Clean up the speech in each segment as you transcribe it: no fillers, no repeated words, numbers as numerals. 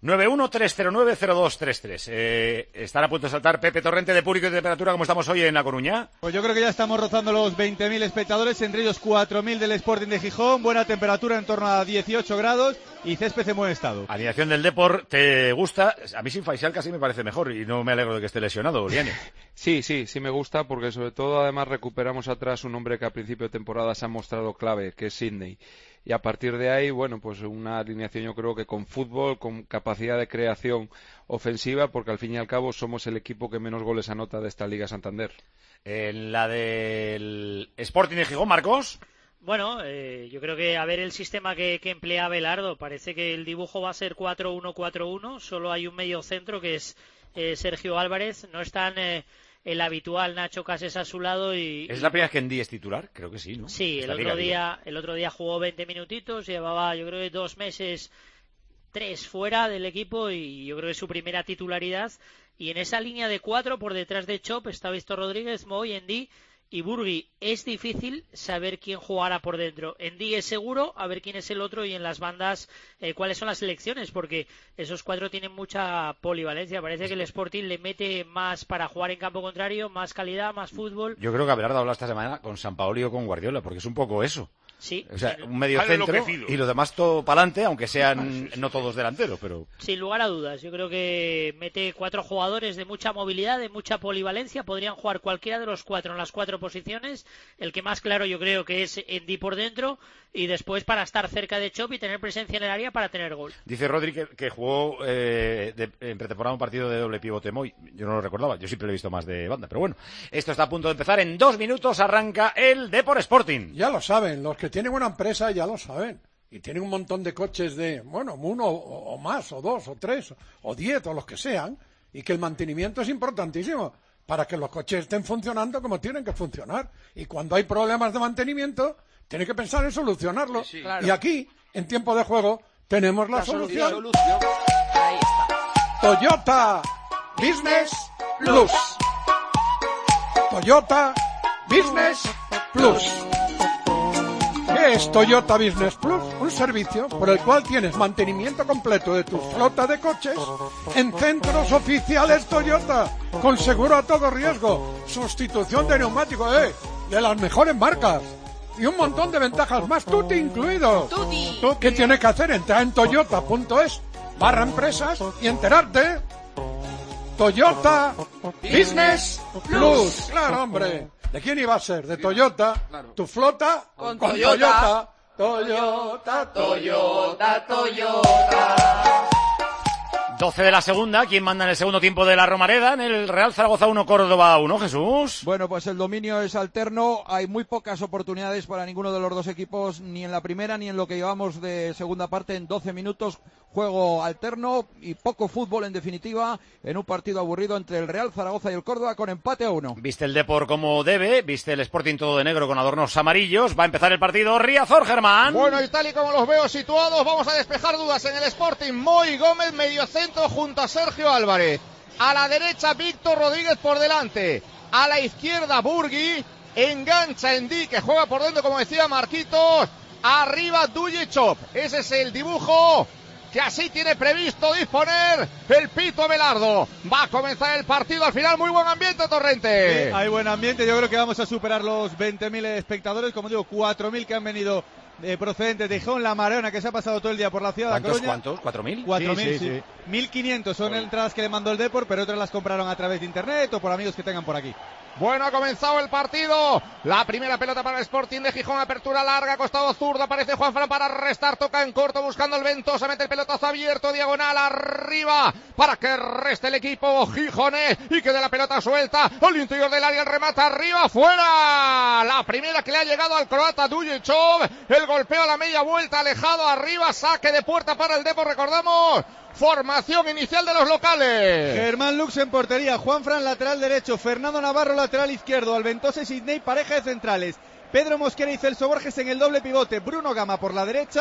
913090233. ¿Están a punto de saltar Pepe Torrente de público y de temperatura como estamos hoy en La Coruña? Pues yo creo que ya estamos rozando los 20.000 espectadores, entre ellos 4.000 del Sporting de Gijón, buena temperatura en torno a 18 grados y césped en buen estado. Alineación del Depor, ¿te gusta? A mí sin Faisal casi me parece mejor y no me alegro de que esté lesionado, Liane. Sí me gusta porque sobre todo además recuperamos atrás un hombre que a principio de temporada se ha mostrado clave, que es Sidney. Y a partir de ahí, bueno, pues una alineación yo creo que con fútbol, con capacidad de creación ofensiva, porque al fin y al cabo somos el equipo que menos goles anota de esta Liga Santander. En la del Sporting de Gijón, Marcos. Bueno, yo creo que a ver el sistema que emplea Belardo, parece que el dibujo va a ser 4-1-4-1, solo hay un medio centro que es Sergio Álvarez, no están el habitual Nacho Cases a su lado y... ¿Es la primera vez que Ndí es titular? Creo que sí, ¿no? Sí, el otro día jugó 20 minutitos, llevaba yo creo que 2 meses, 3 fuera del equipo y yo creo que es su primera titularidad. Y en esa línea de 4 por detrás de Chop está Víctor Rodríguez, Moy, Ndí y Burgui. Es difícil saber quién jugará por dentro. Ndí es seguro, a ver quién es el otro y en las bandas cuáles son las selecciones, porque esos 4 tienen mucha polivalencia. Parece que el Sporting le mete más para jugar en campo contrario, más calidad, más fútbol. Yo creo que Abelardo habla esta semana con Sampaoli o con Guardiola, porque es un poco eso. Sí. O sea, un medio centro y lo demás todo para adelante, aunque sean no todos delanteros, pero... Sin lugar a dudas, yo creo que mete 4 jugadores de mucha movilidad, de mucha polivalencia, podrían jugar cualquiera de los 4 en las 4 posiciones, el que más claro yo creo que es Ndí por dentro, y después para estar cerca de Chop y tener presencia en el área para tener gol. Dice Rodri que jugó en pretemporada un partido de doble pivote Moy, yo no lo recordaba, yo siempre lo he visto más de banda, pero bueno, esto está a punto de empezar, en 2 minutos arranca el Depor Sporting. Ya lo saben, los que tienen una empresa ya lo saben, y tienen un montón de coches de, bueno, 1 o más, o 2, o 3, o 10, o los que sean, y que el mantenimiento es importantísimo para que los coches estén funcionando como tienen que funcionar, y cuando hay problemas de mantenimiento tiene que pensar en solucionarlo, sí, claro. Y aquí, en tiempo de juego, tenemos la solución. Ahí está. Toyota Business Plus. Toyota Business Plus. ¿Qué es Toyota Business Plus? Un servicio por el cual tienes mantenimiento completo de tu flota de coches en centros oficiales Toyota, con seguro a todo riesgo, sustitución de neumáticos, de las mejores marcas. Y un montón de ventajas más, tutti incluido. Tutti. ¿Tú qué tienes que hacer? Entrar en toyota.es/empresas y enterarte. Toyota Business Plus. Claro, hombre. ¿De quién iba a ser? ¿De Toyota? Claro. ¿Tu flota? Con Toyota. Toyota. 12 de la segunda, ¿quién manda en el segundo tiempo de la Romareda? En el Real Zaragoza 1, Córdoba 1, Jesús. Bueno, pues el dominio es alterno, hay muy pocas oportunidades para ninguno de los dos equipos, ni en la primera ni en lo que llevamos de segunda parte en 12 minutos, juego alterno y poco fútbol en definitiva, en un partido aburrido entre el Real Zaragoza y el Córdoba con empate a 1. Viste el Depor como debe, viste el Sporting todo de negro con adornos amarillos, va a empezar el partido Riazor, Germán. Bueno, y tal y como los veo situados, vamos a despejar dudas en el Sporting. Moy Gómez, medio centro junto a Sergio Álvarez. A la derecha, Víctor Rodríguez por delante. A la izquierda, Burgui. Engancha Ndí, que juega por dentro, como decía Marquitos. Arriba, Duye Chop. Ese es el dibujo que así tiene previsto disponer el Pito Belardo. Va a comenzar el partido al final. Muy buen ambiente, Torrente. Hay buen ambiente. Yo creo que vamos a superar los 20.000 espectadores. Como digo, 4.000 que han venido procedentes de Gijón, La Mareona, que se ha pasado todo el día por la ciudad de Coruña. ¿Cuántos? ¿4.000? 4.000, sí. 1.500 son entradas que le mandó el Depor, pero otras las compraron a través de internet o por amigos que tengan por aquí. Bueno, ha comenzado el partido. La primera pelota para el Sporting de Gijón. Apertura larga, costado zurdo. Aparece Juanfran para restar. Toca en corto buscando el Ventosa. Mete el pelotazo abierto, diagonal arriba. Para que reste el equipo gijonés y quede la pelota suelta. Al interior del área, el remate arriba, fuera. La primera que le ha llegado al croata Dujechov. El golpeo a la media vuelta, alejado arriba. Saque de puerta para el Depor, recordamos. Formación inicial de los locales. Germán Lux en portería, Juanfran lateral derecho, Fernando Navarro lateral izquierdo, Alventosa y Sidney pareja de centrales, Pedro Mosquera y Celso Borges en el doble pivote, Bruno Gama por la derecha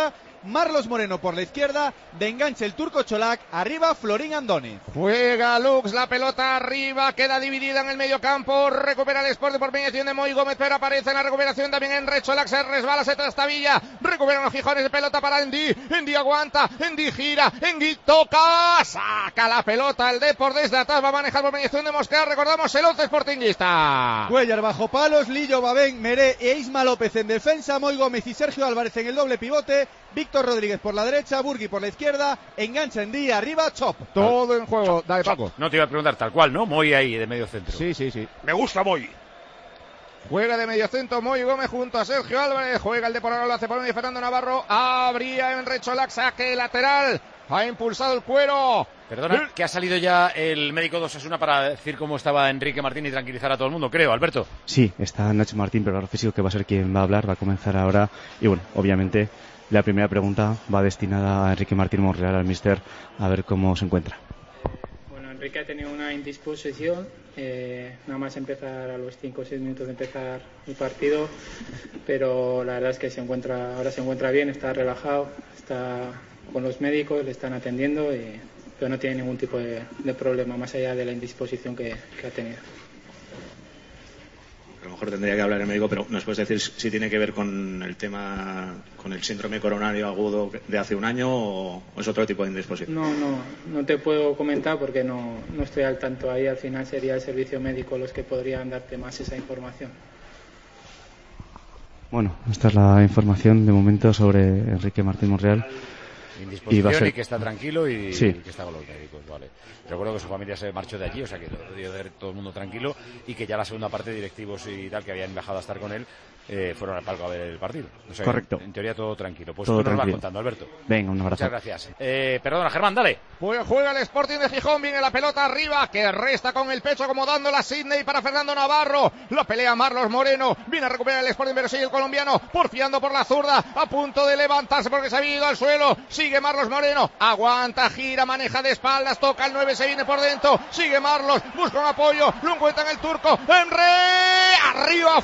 Marlos Moreno por la izquierda, de enganche el turco Čolak, arriba Florín Andone. Juega Lux, la pelota arriba, queda dividida en el medio campo, recupera el Sporting por mediación de Moy Gómez, pero aparece en la recuperación también en Čolak, se resbala, se trastabilla, recuperan los Gijones de pelota para Endi aguanta, Endi gira, Endi toca, saca la pelota el Depor desde atrás, va a manejar por mediación de Mosquera, recordamos el 11 sportinguista. Cuellar bajo palos, Lillo, Babén, Meré e Isma López en defensa, Moy Gómez y Sergio Álvarez en el doble pivote, Víctor Rodríguez por la derecha, Burgui por la izquierda, engancha Endi, arriba Chop. Todo en juego, dale Paco. No te iba a preguntar tal cual, ¿no? Moy ahí de medio centro. Sí. Me gusta Moy. Juega de medio centro Moy Gómez junto a Sergio Álvarez, juega el Depor, lo hace por medio Fernando Navarro, abría en Čolak, saque lateral, ha impulsado el cuero. Perdona, que ha salido ya el médico de Osasuna para decir cómo estaba Enrique Martín y tranquilizar a todo el mundo, creo, Alberto. Sí, está Nacho Martín, pero el físico que va a ser quien va a hablar, va a comenzar ahora. Y bueno, obviamente la primera pregunta va destinada a Enrique Martín Monreal, al míster, a ver cómo se encuentra. Bueno, Enrique ha tenido una indisposición, nada más empezar a los 5 o 6 minutos de empezar el partido, pero la verdad es que ahora se encuentra bien, está relajado, está con los médicos, le están atendiendo, pero no tiene ningún tipo de problema más allá de la indisposición que ha tenido. A lo mejor tendría que hablar el médico, pero ¿nos puedes decir si tiene que ver con el tema, con el síndrome coronario agudo de hace un año o es otro tipo de indisposición? No te puedo comentar porque no estoy al tanto. Ahí al final sería el servicio médico los que podrían darte más esa información. Bueno, esta es la información de momento sobre Enrique Martín Monreal. Indisposición y que está tranquilo y sí, que está con los médicos, vale. Recuerdo que su familia se marchó de allí, o sea que lo dio de todo el mundo tranquilo y que ya la segunda parte de directivos y tal que habían viajado a estar con él fueron al palco a ver el partido. O sea, correcto. En teoría todo tranquilo. Pues todo tú nos tranquilo. vas contando, Alberto. Venga, un abrazo. Muchas gracias. Perdona, Germán, dale. Juega el Sporting de Gijón, viene la pelota arriba, que resta con el pecho acomodándola Sidney para Fernando Navarro, la pelea Marlos Moreno, viene a recuperar el Sporting, pero sigue el colombiano, porfiando por la zurda, a punto de levantarse porque se había ido al suelo, sigue Marlos Moreno, aguanta, gira, maneja de espaldas, toca el 9, se viene por dentro, sigue Marlos, busca un apoyo, lo encuentra en el turco, arriba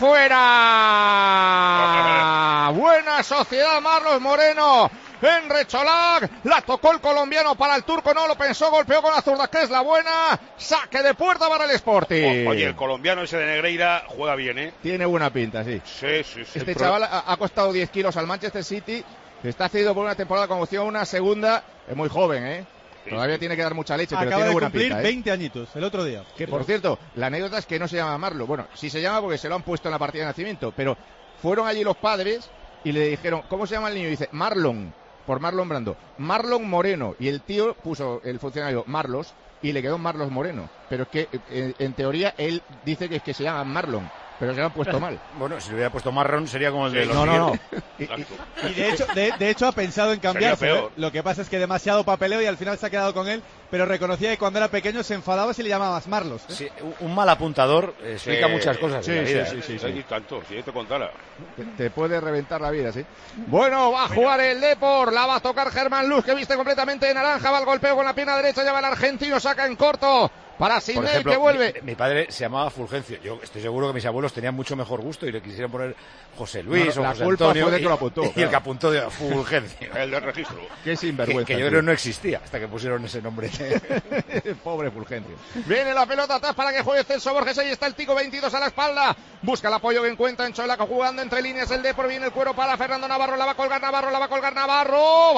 afuera. Buena sociedad Marlos Moreno. Čolak, la tocó el colombiano para el turco, no lo pensó, golpeó con la zurda, que es la buena, saque de puerta para el Sporting. Oye, el colombiano ese de Negreira juega bien, ¿eh? Tiene buena pinta, sí. Sí. Este chaval ha costado 10 kilos al Manchester City, está cedido por una temporada como opción, una segunda, es muy joven, ¿eh? Todavía tiene que dar mucha leche, pero tiene buena pinta. Acaba de cumplir 20 añitos, el otro día. Que por cierto, la anécdota es que no se llama Marlo. Bueno, sí se llama porque se lo han puesto en la partida de nacimiento, pero fueron allí los padres y le dijeron, ¿cómo se llama el niño? Y dice, Marlon, por Marlon Brando. Marlon Moreno. Y el tío puso, el funcionario, Marlos, y le quedó Marlos Moreno. Pero es que, en teoría, él dice que es que se llama Marlon. Pero se lo han puesto mal. Bueno, si le hubiera puesto marrón sería como el de los No. Y de hecho ha pensado en cambiarse, ¿eh? Lo que pasa es que demasiado papeleo y al final se ha quedado con él, pero reconocía que cuando era pequeño se enfadaba si le llamabas Marlos, ¿eh? Sí, un mal apuntador explica muchas cosas en la vida. Sí. Y tanto, si yo te contara. Te puede reventar la vida, sí. Bueno, va a jugar el Depor, la va a tocar Germán Luz, que viste completamente de naranja, va al golpeo con la pierna derecha, lleva el argentino, saca en corto. Para Sidney, que vuelve. Mi padre se llamaba Fulgencio. Yo estoy seguro que mis abuelos tenían mucho mejor gusto y le quisieron poner José Luis o José Antonio. Fue de que lo apuntó, y el que apuntó de Fulgencio. El del registro. Qué sinvergüenza. Que yo creo que no existía hasta que pusieron ese nombre. Pobre Fulgencio. Viene la pelota atrás para que juegue Celso Borges. Ahí está el Tico, 22 a la espalda. Busca el apoyo que encuentra en Čolak, jugando entre líneas el Depor. Viene el cuero para Fernando Navarro. La va a colgar Navarro.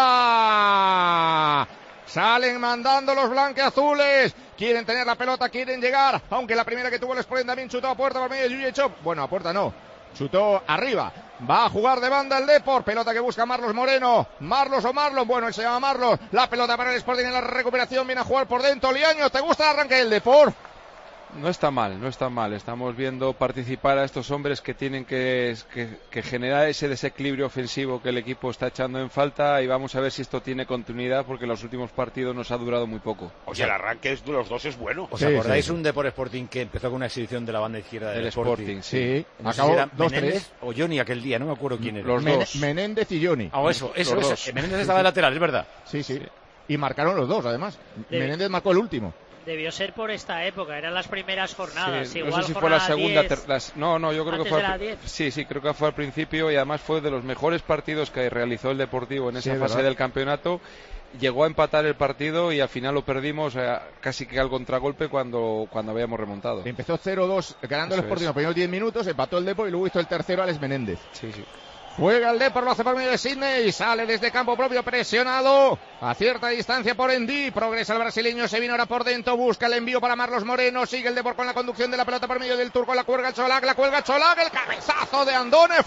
¡Banda! Salen mandando los blanqueazules. Quieren tener la pelota, quieren llegar. Aunque la primera que tuvo el Sporting también chutó a puerta por medio de Yuye Chop. Bueno, a puerta no. Chutó arriba. Va a jugar de banda el Depor. Pelota que busca Marlos Moreno. Marlos. Bueno, él se llama Marlos. La pelota para el Sporting en la recuperación. Viene a jugar por dentro. Liaño, ¿te gusta el arranque del Depor? No está mal. Estamos viendo participar a estos hombres que tienen que generar ese desequilibrio ofensivo que el equipo está echando en falta, y vamos a ver si esto tiene continuidad, porque en los últimos partidos nos ha durado muy poco. O sea, el arranque de los dos es bueno. ¿Os acordáis un Depor Sporting que empezó con una exhibición de la banda izquierda del Sporting? Sí. No sé si era Menéndez o Johnny aquel día, no me acuerdo quién era. Los dos. Menéndez y Johnny. Eso. Menéndez estaba de lateral, es verdad. Sí. Y marcaron los dos, además. Menéndez marcó el último. Debió ser por esta época, eran las primeras jornadas. Sí, igual no sé si fue la segunda. 10, no, yo creo que fue. la 10. Sí, creo que fue al principio y además fue de los mejores partidos que realizó el Deportivo en esa fase ¿verdad? del campeonato. Llegó a empatar el partido y al final lo perdimos casi que al contragolpe cuando habíamos remontado. Empezó 0-2 ganando el Sporting los primeros 10 minutos, empató el Depor y luego hizo el tercero Alex Menéndez. Sí. Juega el Depor, lo hace por medio de Sidney, sale desde campo propio presionado a cierta distancia por Endí, progresa el brasileño, se viene ahora por dentro, busca el envío para Marlos Moreno, sigue el Depor con la conducción de la pelota por medio del turco, la cuelga Cholac, el cabezazo de Andone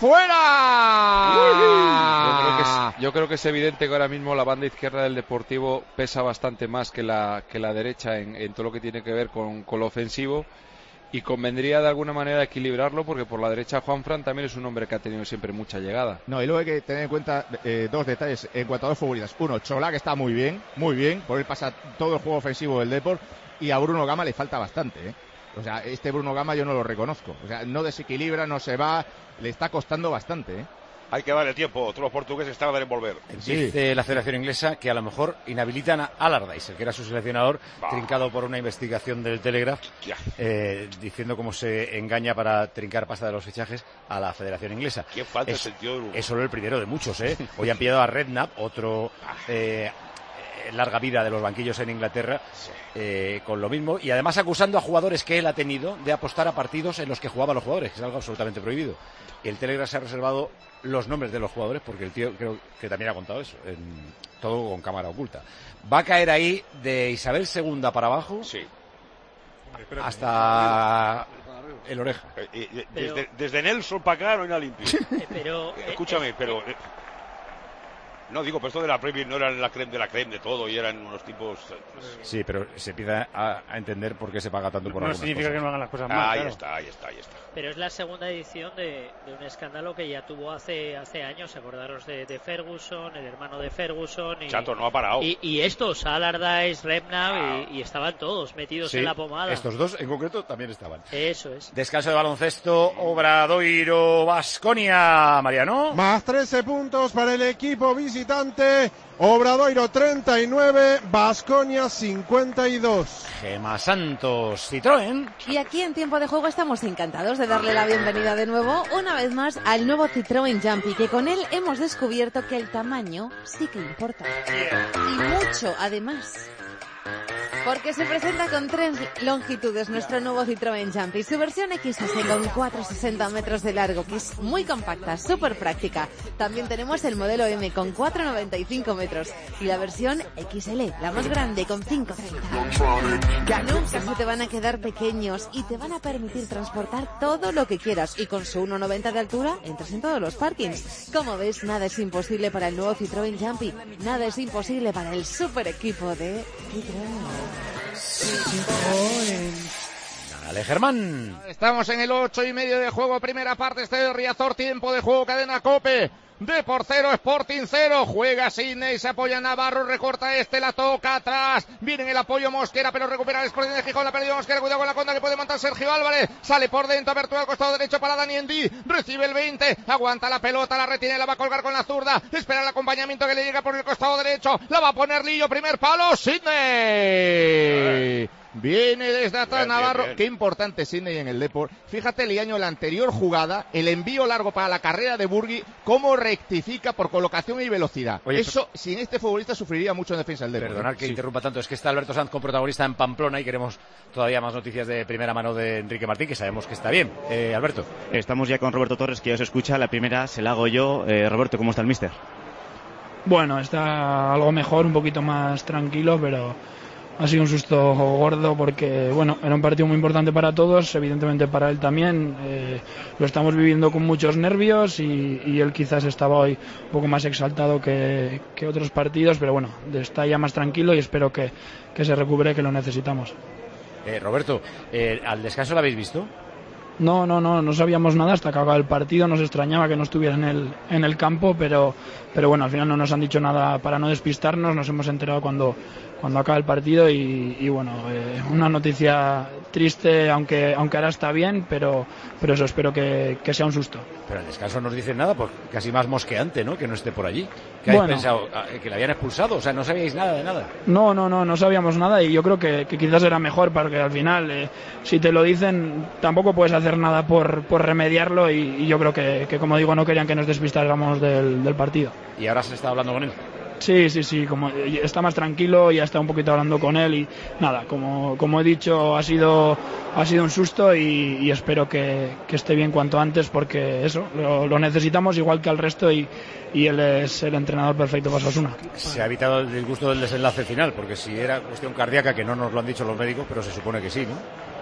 fuera. Yo creo que es evidente que ahora mismo la banda izquierda del Deportivo pesa bastante más que la derecha en todo lo que tiene que ver con lo ofensivo. Y convendría de alguna manera equilibrarlo porque por la derecha Juanfran también es un hombre que ha tenido siempre mucha llegada. No, y luego hay que tener en cuenta dos detalles en cuanto a dos futbolistas. Uno, Cholac está muy bien, por él pasa todo el juego ofensivo del Depor y a Bruno Gama le falta bastante, ¿eh? O sea, este Bruno Gama yo no lo reconozco. O sea, no desequilibra, no se va, le está costando bastante, ¿eh? Hay que darle tiempo, todos los portugueses tardan en volver. Dice la Federación Inglesa que a lo mejor inhabilitan a Allardyce, el que era su seleccionador, trincado por una investigación del Telegraph, diciendo cómo se engaña para trincar pasta de los fichajes a la Federación Inglesa. ¿Qué falta de sentido del humor? Es solo el primero de muchos, ¿eh? Hoy han pillado a Redknapp, otro larga vida de los banquillos en Inglaterra, con lo mismo, y además acusando a jugadores que él ha tenido de apostar a partidos en los que jugaban los jugadores, que es algo absolutamente prohibido. Y el Telegraph se ha reservado los nombres de los jugadores porque el tío creo que también ha contado eso, todo con cámara oculta. Va a caer ahí de Isabel II para abajo, hasta el Oreja. Desde Nelson para acá no hay nada limpio. Escúchame, pero... No, digo, pero esto de la Premier no era la creme de todo y eran unos tipos... Sí, pero se empieza a entender por qué se paga tanto por algunas cosas. No significa que no hagan las cosas mal. Ahí está. Pero es la segunda edición de un escándalo que ya tuvo hace años. Acordaros de Ferguson, el hermano de Ferguson. Chato, no ha parado. Y estos, Allardyce, Redknapp, y estaban todos metidos en la pomada. Estos dos en concreto también estaban. Eso es. Descanso de baloncesto, Obradoiro, Baskonia, Mariano. Más 13 puntos para el equipo visitante. Obradoiro 39, Baskonia 52. Gema Santos, Citroën. Y aquí en Tiempo de Juego estamos encantados de darle la bienvenida de nuevo, una vez más, al nuevo Citroën Jumpy, que con él hemos descubierto que el tamaño sí que importa. Y mucho, además. Porque se presenta con 3 longitudes nuestro nuevo Citroën Jumpy. Su versión XS con 4,60 metros de largo, que es muy compacta, súper práctica. También tenemos el modelo M con 4,95 metros. Y la versión XL, la más grande, con 5,30. Nunca se te van a quedar pequeños y te van a permitir transportar todo lo que quieras. Y con su 1,90 de altura, entras en todos los parkings. Como ves, nada es imposible para el nuevo Citroën Jumpy. Nada es imposible para el super equipo de Citroën. Dale, Germán. Estamos en el 8:30 de juego, primera parte, de Riazor, tiempo de juego, cadena COPE. Depor 0, Sporting 0, juega Sidney, se apoya Navarro, recorta la toca atrás, viene en el apoyo Mosquera, pero recupera el Sporting de Gijón, la perdió Mosquera, cuidado con la contra que puede montar Sergio Álvarez, sale por dentro, apertura al costado derecho para Dani Endí, recibe el 20, aguanta la pelota, la retiene, la va a colgar con la zurda, espera el acompañamiento que le llega por el costado derecho, la va a poner Lillo, primer palo, Sidney. Viene desde atrás Navarro. Bien. Qué importante Sidney en el Depor. Fíjate, Liaño, la anterior jugada, el envío largo para la carrera de Burgui, cómo rectifica por colocación y velocidad. Oye, eso, sin este futbolista, sufriría mucho en defensa del Depor. Perdonad que interrumpa tanto, es que está Alberto Sanz con protagonista en Pamplona y queremos todavía más noticias de primera mano de Enrique Martín, que sabemos que está bien. Alberto. Estamos ya con Roberto Torres, que ya se escucha. La primera se la hago yo. Roberto, ¿cómo está el míster? Bueno, está algo mejor, un poquito más tranquilo, pero ha sido un susto gordo porque, bueno, era un partido muy importante para todos, evidentemente para él también. Lo estamos viviendo con muchos nervios y él quizás estaba hoy un poco más exaltado que otros partidos, pero bueno, está ya más tranquilo y espero que se recupere, que lo necesitamos. Roberto, ¿al descanso lo habéis visto? No sabíamos nada hasta que acababa el partido. Nos extrañaba que no estuviera en el campo, pero bueno, al final no nos han dicho nada para no despistarnos. Nos hemos enterado cuando acaba el partido y bueno, una noticia triste, aunque ahora está bien, pero eso, espero que sea un susto. Pero al descanso no nos dicen nada, pues casi más mosqueante, ¿no? Que no esté por allí. ¿Qué habéis pensado? ¿Que le habían expulsado? O sea, no sabíais nada de nada. No sabíamos nada, y yo creo que quizás era mejor, porque al final, si te lo dicen, tampoco puedes hacer nada por remediarlo, y yo creo que, como digo, no querían que nos despistáramos del partido. ¿Y ahora se está hablando con él? Sí, como está más tranquilo, ya está un poquito hablando con él, y nada, como he dicho, ha sido un susto, y espero que esté bien cuanto antes, porque eso, lo necesitamos igual que al resto, y él es el entrenador perfecto para Osasuna. Se ha evitado el disgusto del desenlace final, porque si era cuestión cardíaca, que no nos lo han dicho los médicos, pero se supone que sí, ¿no?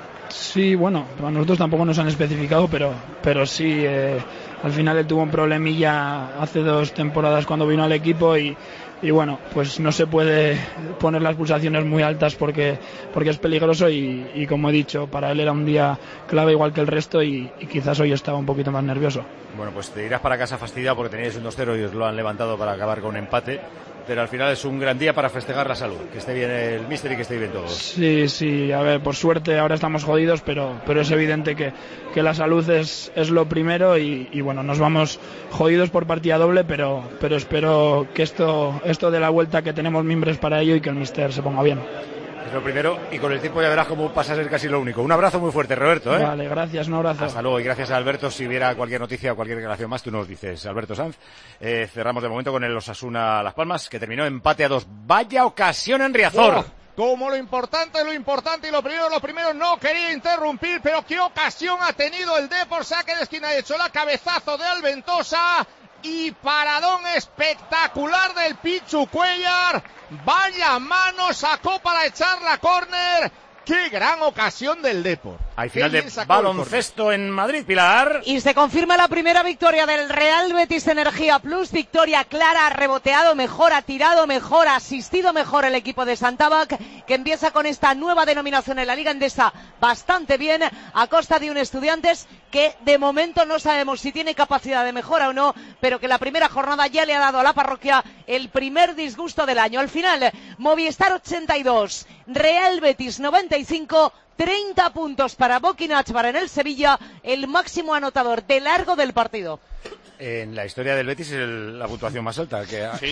Sí, bueno, a nosotros tampoco nos han especificado, pero sí, al final él tuvo un problemilla hace 2 temporadas cuando vino al equipo, y bueno, pues no se puede poner las pulsaciones muy altas porque es peligroso, y como he dicho, para él era un día clave igual que el resto, y quizás hoy estaba un poquito más nervioso. Bueno, pues te irás para casa fastidiado porque teníais un 2-0 y os lo han levantado para acabar con empate, pero al final es un gran día para festejar la salud, que esté bien el míster y que esté bien todos. Sí, a ver, por suerte ahora estamos jodidos, pero es evidente que la salud es lo primero, y bueno, nos vamos jodidos por partida doble, pero espero que esto de la vuelta, que tenemos mimbres para ello, y que el míster se ponga bien. Es lo primero, y con el tiempo ya verás cómo pasa a ser casi lo único. Un abrazo muy fuerte, Roberto, ¿eh? Vale, gracias, un abrazo. Hasta luego, y gracias a Alberto. Si hubiera cualquier noticia o cualquier declaración más, tú nos dices, Alberto Sanz. Cerramos de momento con el Osasuna Las Palmas, que terminó empate a 2. Vaya ocasión en Riazor. Como lo importante, y lo primero, no quería interrumpir, pero qué ocasión ha tenido el Depor. Saque de esquina, de hecho, la cabezazo de Alventosa, y paradón espectacular del Pichu Cuellar. Vaya mano sacó para echar la córner. ¡Qué gran ocasión del Depor! Hay final de baloncesto en Madrid, Pilar. Y se confirma la primera victoria del Real Betis Energía Plus. Victoria clara, ha reboteado mejor, ha tirado mejor, ha asistido mejor el equipo de Santabac, que empieza con esta nueva denominación en la Liga Endesa bastante bien, a costa de un Estudiantes que de momento no sabemos si tiene capacidad de mejora o no, pero que la primera jornada ya le ha dado a la parroquia el primer disgusto del año. Al final, Movistar 82, Real Betis 95, 30 puntos para Boquinach en el Sevilla, el máximo anotador de largo del partido. En la historia del Betis es la puntuación más alta. Que sí.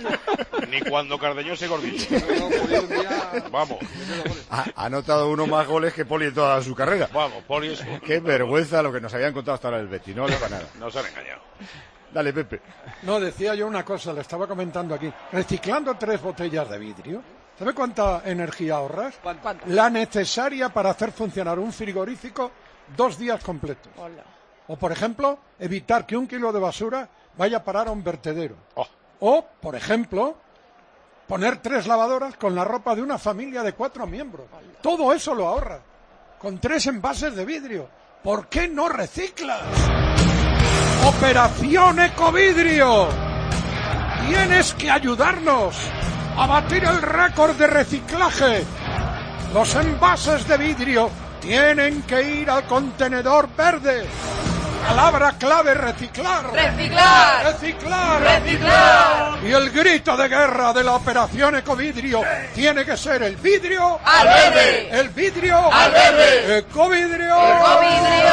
Ni cuando Cardeñoso se gordillo. Vamos. Ha anotado uno más goles que Poli en toda su carrera. Vamos, Poli es... Qué vergüenza lo que nos habían contado hasta ahora el Betis. No le va nada. Nos han engañado. Dale, Pepe. No, decía yo una cosa, le estaba comentando aquí. Reciclando 3 botellas de vidrio, ¿sabe cuánta energía ahorras? ¿Cuánta? La necesaria para hacer funcionar un frigorífico 2 días completos. Hola. O, por ejemplo, evitar que 1 kilo de basura vaya a parar a un vertedero. Oh. O, por ejemplo, poner 3 lavadoras con la ropa de una familia de 4 miembros. Todo eso lo ahorra. Con 3 envases de vidrio. ¿Por qué no reciclas? Operación Ecovidrio. Tienes que ayudarnos a batir el récord de reciclaje. Los envases de vidrio tienen que ir al contenedor verde. Palabra clave: reciclar. Reciclar. Reciclar. Reciclar. Y el grito de guerra de la operación Ecovidrio tiene que ser: el vidrio al verde. El vidrio al verde. Ecovidrio. Ecovidrio.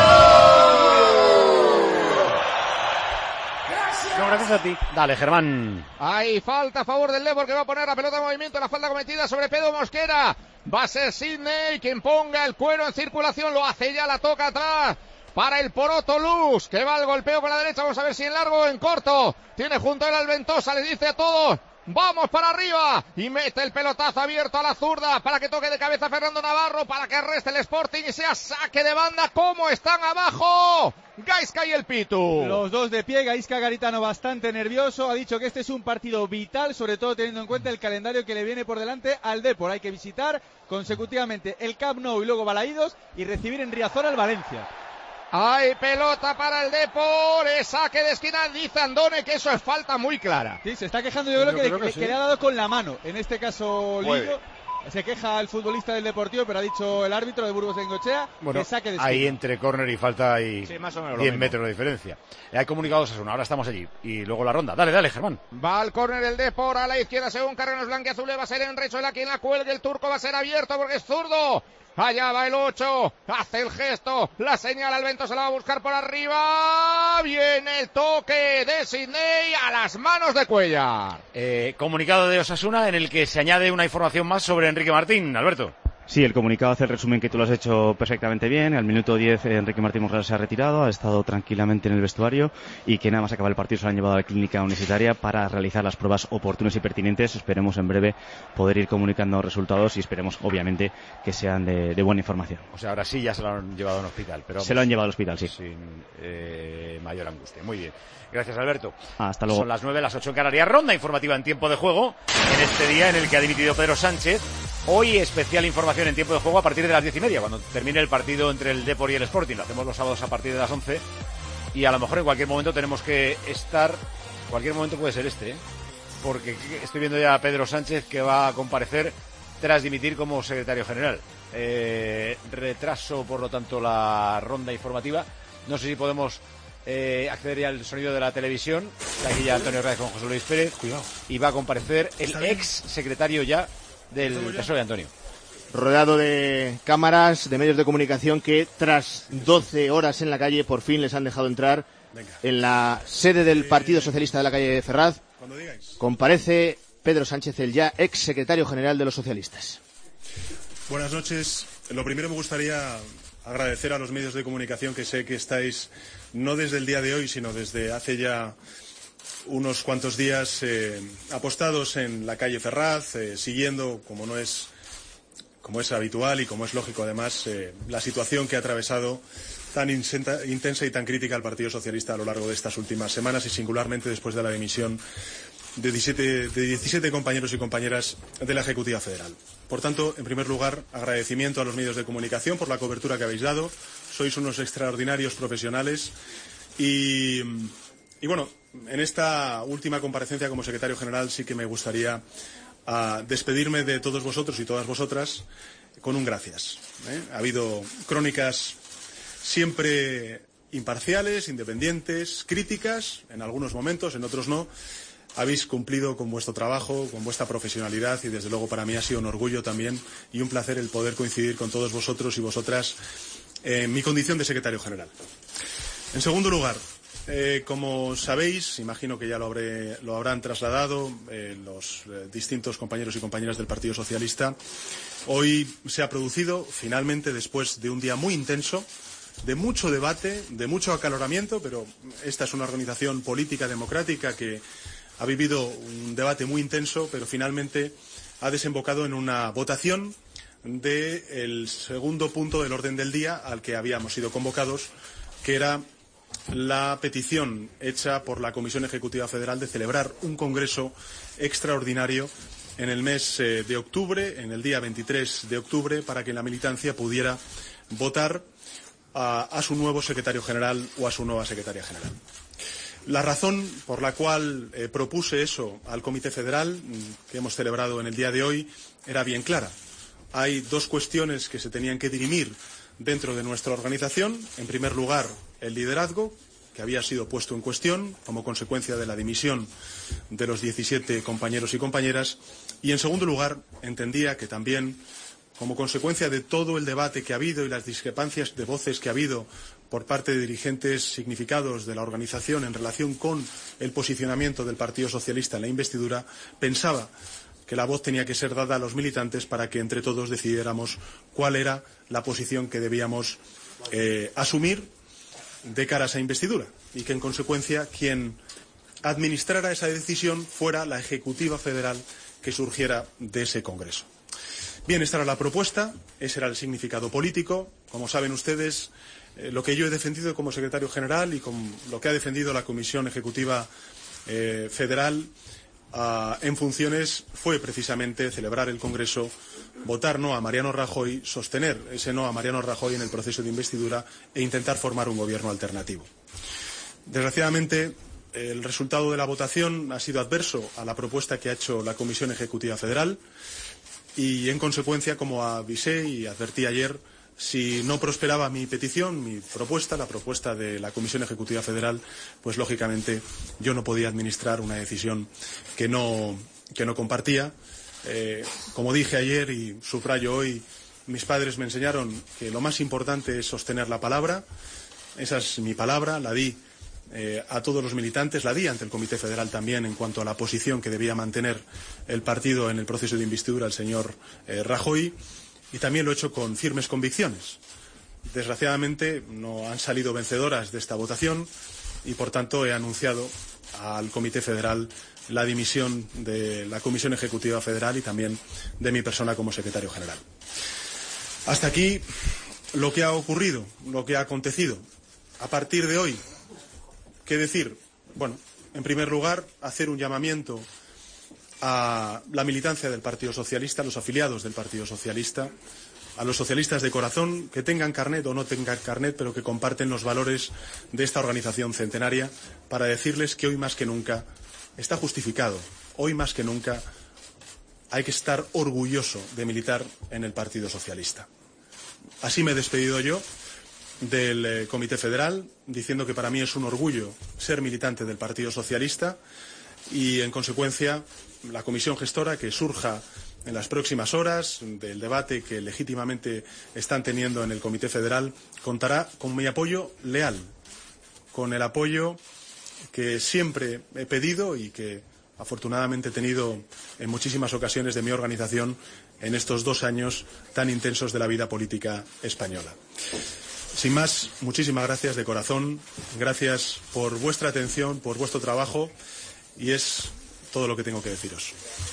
Gracias a ti. Dale, Germán. Hay falta a favor del Depor, que va a poner la pelota en movimiento. La falta cometida sobre Pedro Mosquera. Va a ser Sidney quien ponga el cuero en circulación. Lo hace ya, la toca atrás para el Poroto Luz, que va al golpeo con la derecha. Vamos a ver si en largo o en corto. Tiene junto a él Alventosa, le dice a todos: vamos para arriba, y mete el pelotazo abierto a la zurda para que toque de cabeza Fernando Navarro, para que reste el Sporting y sea saque de banda. ¿Cómo están abajo Gaizka y el Pitu? Los dos de pie. Gaizka Garitano bastante nervioso, ha dicho que este es un partido vital, sobre todo teniendo en cuenta el calendario que le viene por delante al Depor. Hay que visitar consecutivamente el Camp Nou y luego Balaídos, y recibir en Riazor al Valencia. Hay pelota para el Depor, es saque de esquina. Dice Andone que eso es falta muy clara. Sí, se está quejando, yo creo que le ha dado con la mano, en este caso Lillo. Se queja el futbolista del Deportivo, pero ha dicho el árbitro de Burgos de Bengoechea que saque de esquina. Ahí entre córner y falta hay sí, más o menos 10 metros de diferencia. Hay comunicados a Osasuna, ahora estamos allí. Y luego la ronda. Dale, Germán. Va al córner el Depor a la izquierda según Carrenos blanquiazules. Va a ser Enrecho el a quien la cuelgue. El turco va a ser abierto porque es zurdo. Allá va el 8, hace el gesto, la señala al Vento, se la va a buscar por arriba. Viene el toque de Sidney a las manos de Cuellar. Comunicado de Osasuna en el que se añade una información más sobre Enrique Martín. Alberto. Sí, el comunicado hace el resumen que tú lo has hecho perfectamente bien. Al minuto 10 Enrique Martín Morreal se ha retirado, ha estado tranquilamente en el vestuario y que nada más acaba el partido se lo han llevado a la clínica universitaria para realizar las pruebas oportunas y pertinentes. Esperemos en breve poder ir comunicando resultados y esperemos obviamente que sean de buena información. O sea, ahora sí ya se lo han llevado a un hospital. Pero se lo han llevado al hospital, sí. Sin mayor angustia. Muy bien. Gracias, Alberto. Hasta luego. Son las 9, las 8 en Canarias. Ronda informativa en tiempo de juego en este día en el que ha dimitido Pedro Sánchez. Hoy especial información en tiempo de juego a partir de las 10:30, cuando termine el partido entre el Depor y el Sporting. Lo hacemos los sábados a partir de las 11 y a lo mejor en cualquier momento tenemos que estar, cualquier momento puede ser porque estoy viendo ya a Pedro Sánchez que va a comparecer tras dimitir como secretario general. Retraso, por lo tanto, la ronda informativa. No sé si podemos acceder ya al sonido de la televisión. Está aquí ya Antonio Reyes con José Luis Pérez. Cuidado. Y va a comparecer el ex secretario ya del Tesoro de Antonio. Rodeado de cámaras, de medios de comunicación que tras 12 horas en la calle por fin les han dejado entrar en la sede del Partido Socialista de la calle Ferraz. Comparece Pedro Sánchez, el ya ex secretario general de los socialistas. Buenas noches. Lo primero me gustaría agradecer a los medios de comunicación que sé que estáis no desde el día de hoy, sino desde hace ya unos cuantos días apostados en la calle Ferraz, siguiendo, como es habitual y como es lógico además, la situación que ha atravesado tan intensa y tan crítica al Partido Socialista a lo largo de estas últimas semanas y singularmente después de la dimisión de 17 compañeros y compañeras de la Ejecutiva Federal. Por tanto, en primer lugar, agradecimiento a los medios de comunicación por la cobertura que habéis dado. Sois unos extraordinarios profesionales y bueno, en esta última comparecencia como secretario general sí que me gustaría despedirme de todos vosotros y todas vosotras con un gracias. Ha habido crónicas siempre imparciales, independientes, críticas, en algunos momentos, en otros no. Habéis cumplido con vuestro trabajo, con vuestra profesionalidad y desde luego para mí ha sido un orgullo también y un placer el poder coincidir con todos vosotros y vosotras en mi condición de secretario general. En segundo lugar, como sabéis, imagino que ya lo habrán trasladado los distintos compañeros y compañeras del Partido Socialista, hoy se ha producido finalmente, después de un día muy intenso, de mucho debate, de mucho acaloramiento, pero esta es una organización política democrática que ha vivido un debate muy intenso, pero finalmente ha desembocado en una votación del segundo punto del orden del día al que habíamos sido convocados, que era la petición hecha por la Comisión Ejecutiva Federal de celebrar un congreso extraordinario en el mes de octubre, en el día 23 de octubre, para que la militancia pudiera votar a su nuevo secretario general o a su nueva secretaria general. La razón por la cual propuse eso al Comité Federal, que hemos celebrado en el día de hoy, era bien clara. Hay dos cuestiones que se tenían que dirimir dentro de nuestra organización. En primer lugar, el liderazgo, que había sido puesto en cuestión como consecuencia de la dimisión de los 17 compañeros y compañeras. Y en segundo lugar, entendía que también, como consecuencia de todo el debate que ha habido y las discrepancias de voces que ha habido por parte de dirigentes significados de la organización en relación con el posicionamiento del Partido Socialista en la investidura, pensaba que la voz tenía que ser dada a los militantes para que entre todos decidiéramos cuál era la posición que debíamos asumir de cara a esa investidura y que en consecuencia quien administrara esa decisión fuera la Ejecutiva Federal que surgiera de ese Congreso. Bien, esta era la propuesta, ese era el significado político. Como saben ustedes, lo que yo he defendido como secretario general y con lo que ha defendido la Comisión Ejecutiva Federal en funciones fue precisamente celebrar el Congreso, votar no a Mariano Rajoy, sostener ese no a Mariano Rajoy en el proceso de investidura e intentar formar un gobierno alternativo. Desgraciadamente, el resultado de la votación ha sido adverso a la propuesta que ha hecho la Comisión Ejecutiva Federal y en consecuencia, como avisé y advertí ayer, si no prosperaba mi petición, mi propuesta, la propuesta de la Comisión Ejecutiva Federal, pues lógicamente yo no podía administrar una decisión que no compartía. Como dije ayer y subrayo hoy, mis padres me enseñaron que lo más importante es sostener la palabra. Esa es mi palabra, la di a todos los militantes, la di ante el Comité Federal también en cuanto a la posición que debía mantener el partido en el proceso de investidura el señor Rajoy, y también lo he hecho con firmes convicciones. Desgraciadamente no han salido vencedoras de esta votación y por tanto he anunciado al Comité Federal la dimisión de la Comisión Ejecutiva Federal y también de mi persona como secretario general. Hasta aquí lo que ha ocurrido, lo que ha acontecido. A partir de hoy, ¿qué decir? Bueno, en primer lugar, hacer un llamamiento a la militancia del Partido Socialista, a los afiliados del Partido Socialista, a los socialistas de corazón, que tengan carnet o no tengan carnet, pero que comparten los valores de esta organización centenaria, para decirles que hoy más que nunca está justificado, hoy más que nunca hay que estar orgulloso de militar en el Partido Socialista. Así me he despedido yo del Comité Federal, diciendo que para mí es un orgullo ser militante del Partido Socialista y, en consecuencia, la comisión gestora que surja en las próximas horas del debate que legítimamente están teniendo en el Comité Federal contará con mi apoyo leal, con el apoyo que siempre he pedido y que afortunadamente he tenido en muchísimas ocasiones de mi organización en estos 2 años tan intensos de la vida política española. Sin más, muchísimas gracias de corazón, gracias por vuestra atención, por vuestro trabajo, y es todo lo que tengo que deciros.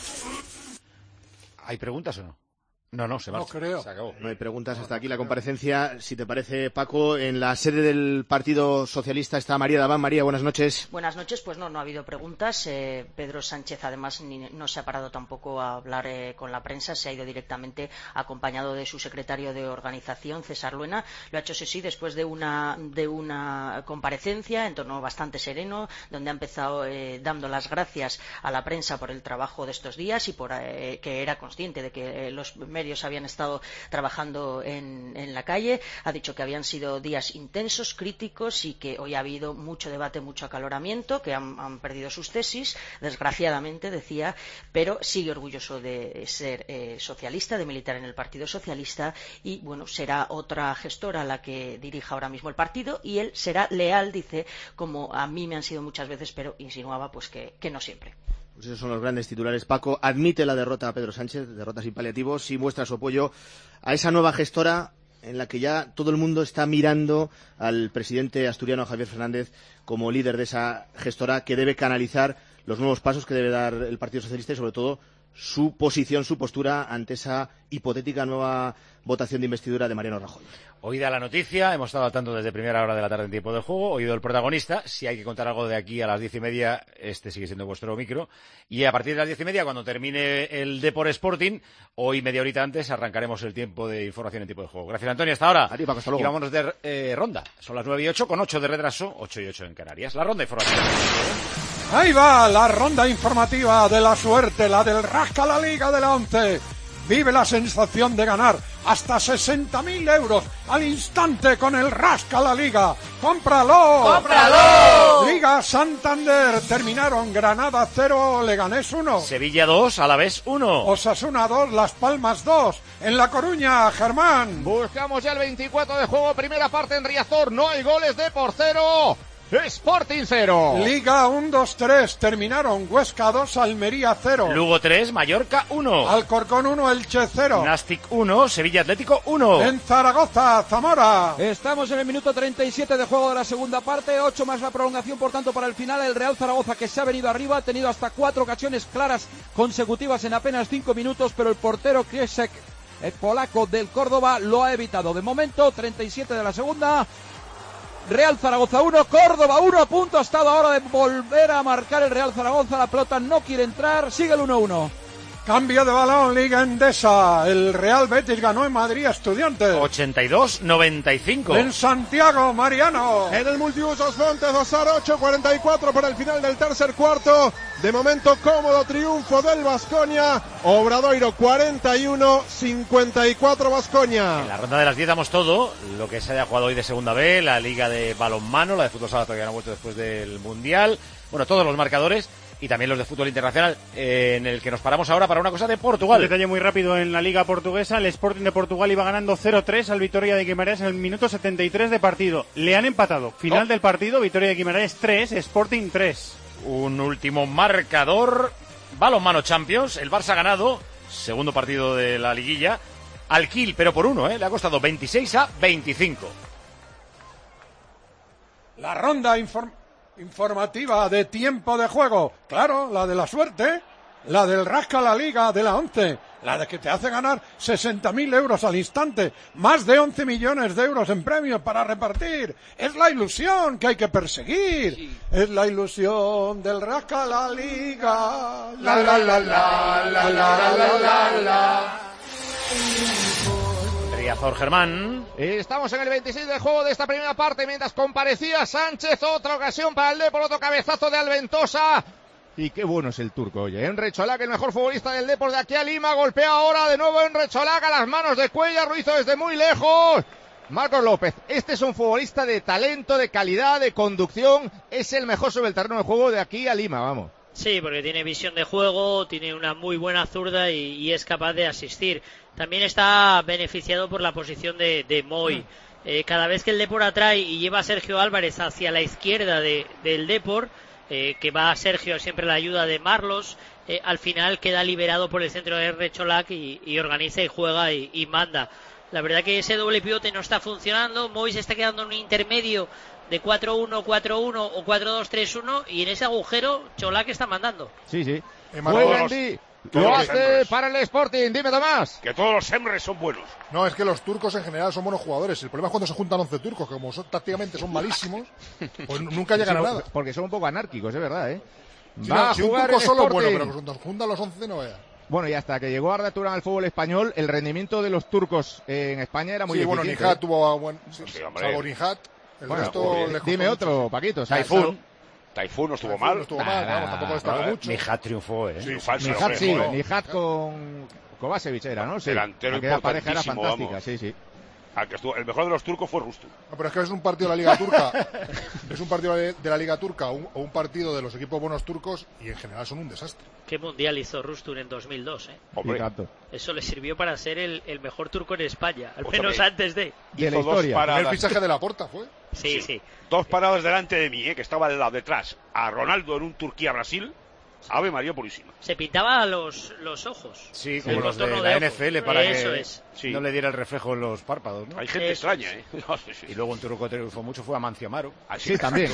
¿Hay preguntas o no? No, se marcha. No creo. Se acabó. No hay preguntas hasta aquí la comparecencia. Si te parece, Paco, en la sede del Partido Socialista está María Daván. María, buenas noches. Buenas noches. Pues no ha habido preguntas. Pedro Sánchez, además, no se ha parado tampoco a hablar con la prensa. Se ha ido directamente acompañado de su secretario de organización, César Luena. Lo ha hecho, sí, después de una comparecencia en tono bastante sereno, donde ha empezado dando las gracias a la prensa por el trabajo de estos días y por que era consciente de que los medios habían estado trabajando en la calle. Ha dicho que habían sido días intensos, críticos, y que hoy ha habido mucho debate, mucho acaloramiento, que han perdido sus tesis, desgraciadamente, decía, pero sigue orgulloso de ser socialista, de militar en el Partido Socialista, y bueno, será otra gestora la que dirija ahora mismo el partido, y él será leal, dice, como a mí me han sido muchas veces, pero insinuaba pues que no siempre. Pues esos son los grandes titulares. Paco admite la derrota a Pedro Sánchez, derrota sin paliativos, y muestra su apoyo a esa nueva gestora en la que ya todo el mundo está mirando al presidente asturiano Javier Fernández como líder de esa gestora que debe canalizar los nuevos pasos que debe dar el Partido Socialista y, sobre todo, su posición, su postura ante esa hipotética nueva votación de investidura de Mariano Rajoy. Oída la noticia, hemos estado al tanto desde primera hora de la tarde en tiempo de juego, oído el protagonista. Si hay que contar algo de aquí a las 10:30, este sigue siendo vuestro micro. Y a partir de las 10:30, cuando termine el Depor Sporting, hoy media horita antes, arrancaremos el tiempo de información en tiempo de juego. Gracias, Antonio, hasta ahora. A ti, Paco, hasta luego. Y vámonos de ronda. Son las 9:08, con 8 de retraso, 8:08 en Canarias. La ronda informativa. Ahí va la ronda informativa de la suerte, la del Rasca la Liga de la 11. Vive la sensación de ganar hasta 60.000 euros al instante con el Rasca la Liga. ¡Cómpralo! ¡Cómpralo! Liga Santander. Terminaron Granada 0, Leganés 1. Sevilla 2, Alavés 1. Osasuna 2, Las Palmas 2. En La Coruña, Germán. Buscamos ya el 24 de juego, primera parte en Riazor. No hay goles de por 0. Sporting 0. Liga 1-2-3. Terminaron Huesca 2, Almería 0. Lugo 3, Mallorca 1. Alcorcón 1, Elche 0. Nastic 1, Sevilla Atlético 1. En Zaragoza, Zamora. Estamos en el minuto 37 de juego de la segunda parte. 8 más la prolongación, por tanto, para el final. El Real Zaragoza, que se ha venido arriba, ha tenido hasta 4 ocasiones claras consecutivas en apenas 5 minutos, pero el portero Kriesek, el polaco del Córdoba, lo ha evitado. De momento, 37 de la segunda. Real Zaragoza 1, Córdoba 1, a punto ha estado ahora de volver a marcar el Real Zaragoza. La pelota no quiere entrar, sigue el 1-1. Cambio de balón, Liga Endesa. El Real Betis ganó en Madrid a Estudiantes. 82-95. En Santiago, Mariano. En el Multiusos Montes, 2-8-44 para el final del tercer cuarto. De momento, cómodo triunfo del Baskonia. Obradoiro 41-54 Baskonia. En la ronda de las 10 damos todo lo que se haya jugado hoy de Segunda B, la Liga de Balonmano, la de Fútbol Sala todavía no ha vuelto después del Mundial. Bueno, todos los marcadores. Y también los de fútbol internacional, en el que nos paramos ahora para una cosa de Portugal. Un detalle muy rápido en la Liga Portuguesa. El Sporting de Portugal iba ganando 0-3 al Vitória de Guimarães en el minuto 73 de partido. Le han empatado. Final del partido, Vitória de Guimarães 3, Sporting 3. Un último marcador. Balonmano Champions. El Barça ha ganado. Segundo partido de la liguilla. Al Kiel, pero por uno, le ha costado 26-25. La ronda informativa de tiempo de juego. Claro, la de la suerte, la del rasca la liga de la 11, la de que te hace ganar 60.000 euros al instante, más de 11 millones de euros en premios para repartir. Es la ilusión que hay que perseguir. Sí. Es la ilusión del rasca la liga. La la la la la la la la la. Riazor Germán. Estamos en el 26 del juego de esta primera parte, mientras comparecía Sánchez. Otra ocasión para el Depor, otro cabezazo de Alventosa. Y qué bueno es el turco, oye. Enre Cholac, el mejor futbolista del Depor de aquí a Lima. Golpea ahora de nuevo Enre Cholac a las manos de Cuellar. Lo hizo desde muy lejos. Marcos López, este es un futbolista de talento, de calidad, de conducción. Es el mejor sobre el terreno de juego de aquí a Lima, vamos. Sí, porque tiene visión de juego, tiene una muy buena zurda y es capaz de asistir. También está beneficiado por la posición de Moy. Cada vez que el Depor atrae y lleva a Sergio Álvarez hacia la izquierda del Depor, que va a Sergio siempre la ayuda de Marlos, al final queda liberado por el centro de Enre Cholac y organiza y juega y manda. La verdad que ese doble pivote no está funcionando. Moy se está quedando en un intermedio de 4-1, 4-1 o 4-2-3-1 y en ese agujero Cholac está mandando. Sí, sí. Lo hace para el Sporting. Dime, Tomás. Que todos los Emres son buenos. No, es que los turcos en general son buenos jugadores. El problema es cuando se juntan 11 turcos, que como tácticamente son malísimos, pues nunca llegan a nada. Porque son un poco anárquicos, es verdad, ¿eh? Si un turco solo, bueno, pero cuando se juntan los 11 no veas. Bueno, y hasta que llegó Arda Turan al fútbol español, el rendimiento de los turcos en España era muy eficiente. Sí, bueno, Nihat tuvo buen... salvo Nihat, el resto... Dime otro, Paquito. Taifún no estuvo mal. No estuvo mal, tampoco destacó mucho. Nihat triunfó, Nihat con Kovacevic era, ¿no? Sí. Delantero aquella pareja era fantástica, vamos. Sí. El mejor de los turcos fue Rustu. No, pero es que es un partido de la Liga Turca. Es un partido de la Liga Turca o un partido de los equipos buenos turcos y en general son un desastre. ¿Qué mundial hizo Rustur en 2002, Hombre. Eso le sirvió para ser el mejor turco en España, al menos antes de la historia. El fichaje de Laporta fue. Sí. 2 paradas delante de mí, que estaba del lado detrás. A Ronaldo en un Turquía-Brasil. Ave María Purísima. Se pintaba los ojos. Sí, como los de la NFL para eso que no le diera el reflejo en los párpados, ¿no? Hay gente extraña, Y luego un turco que triunfó mucho fue Amancio Amaro. Sí, también.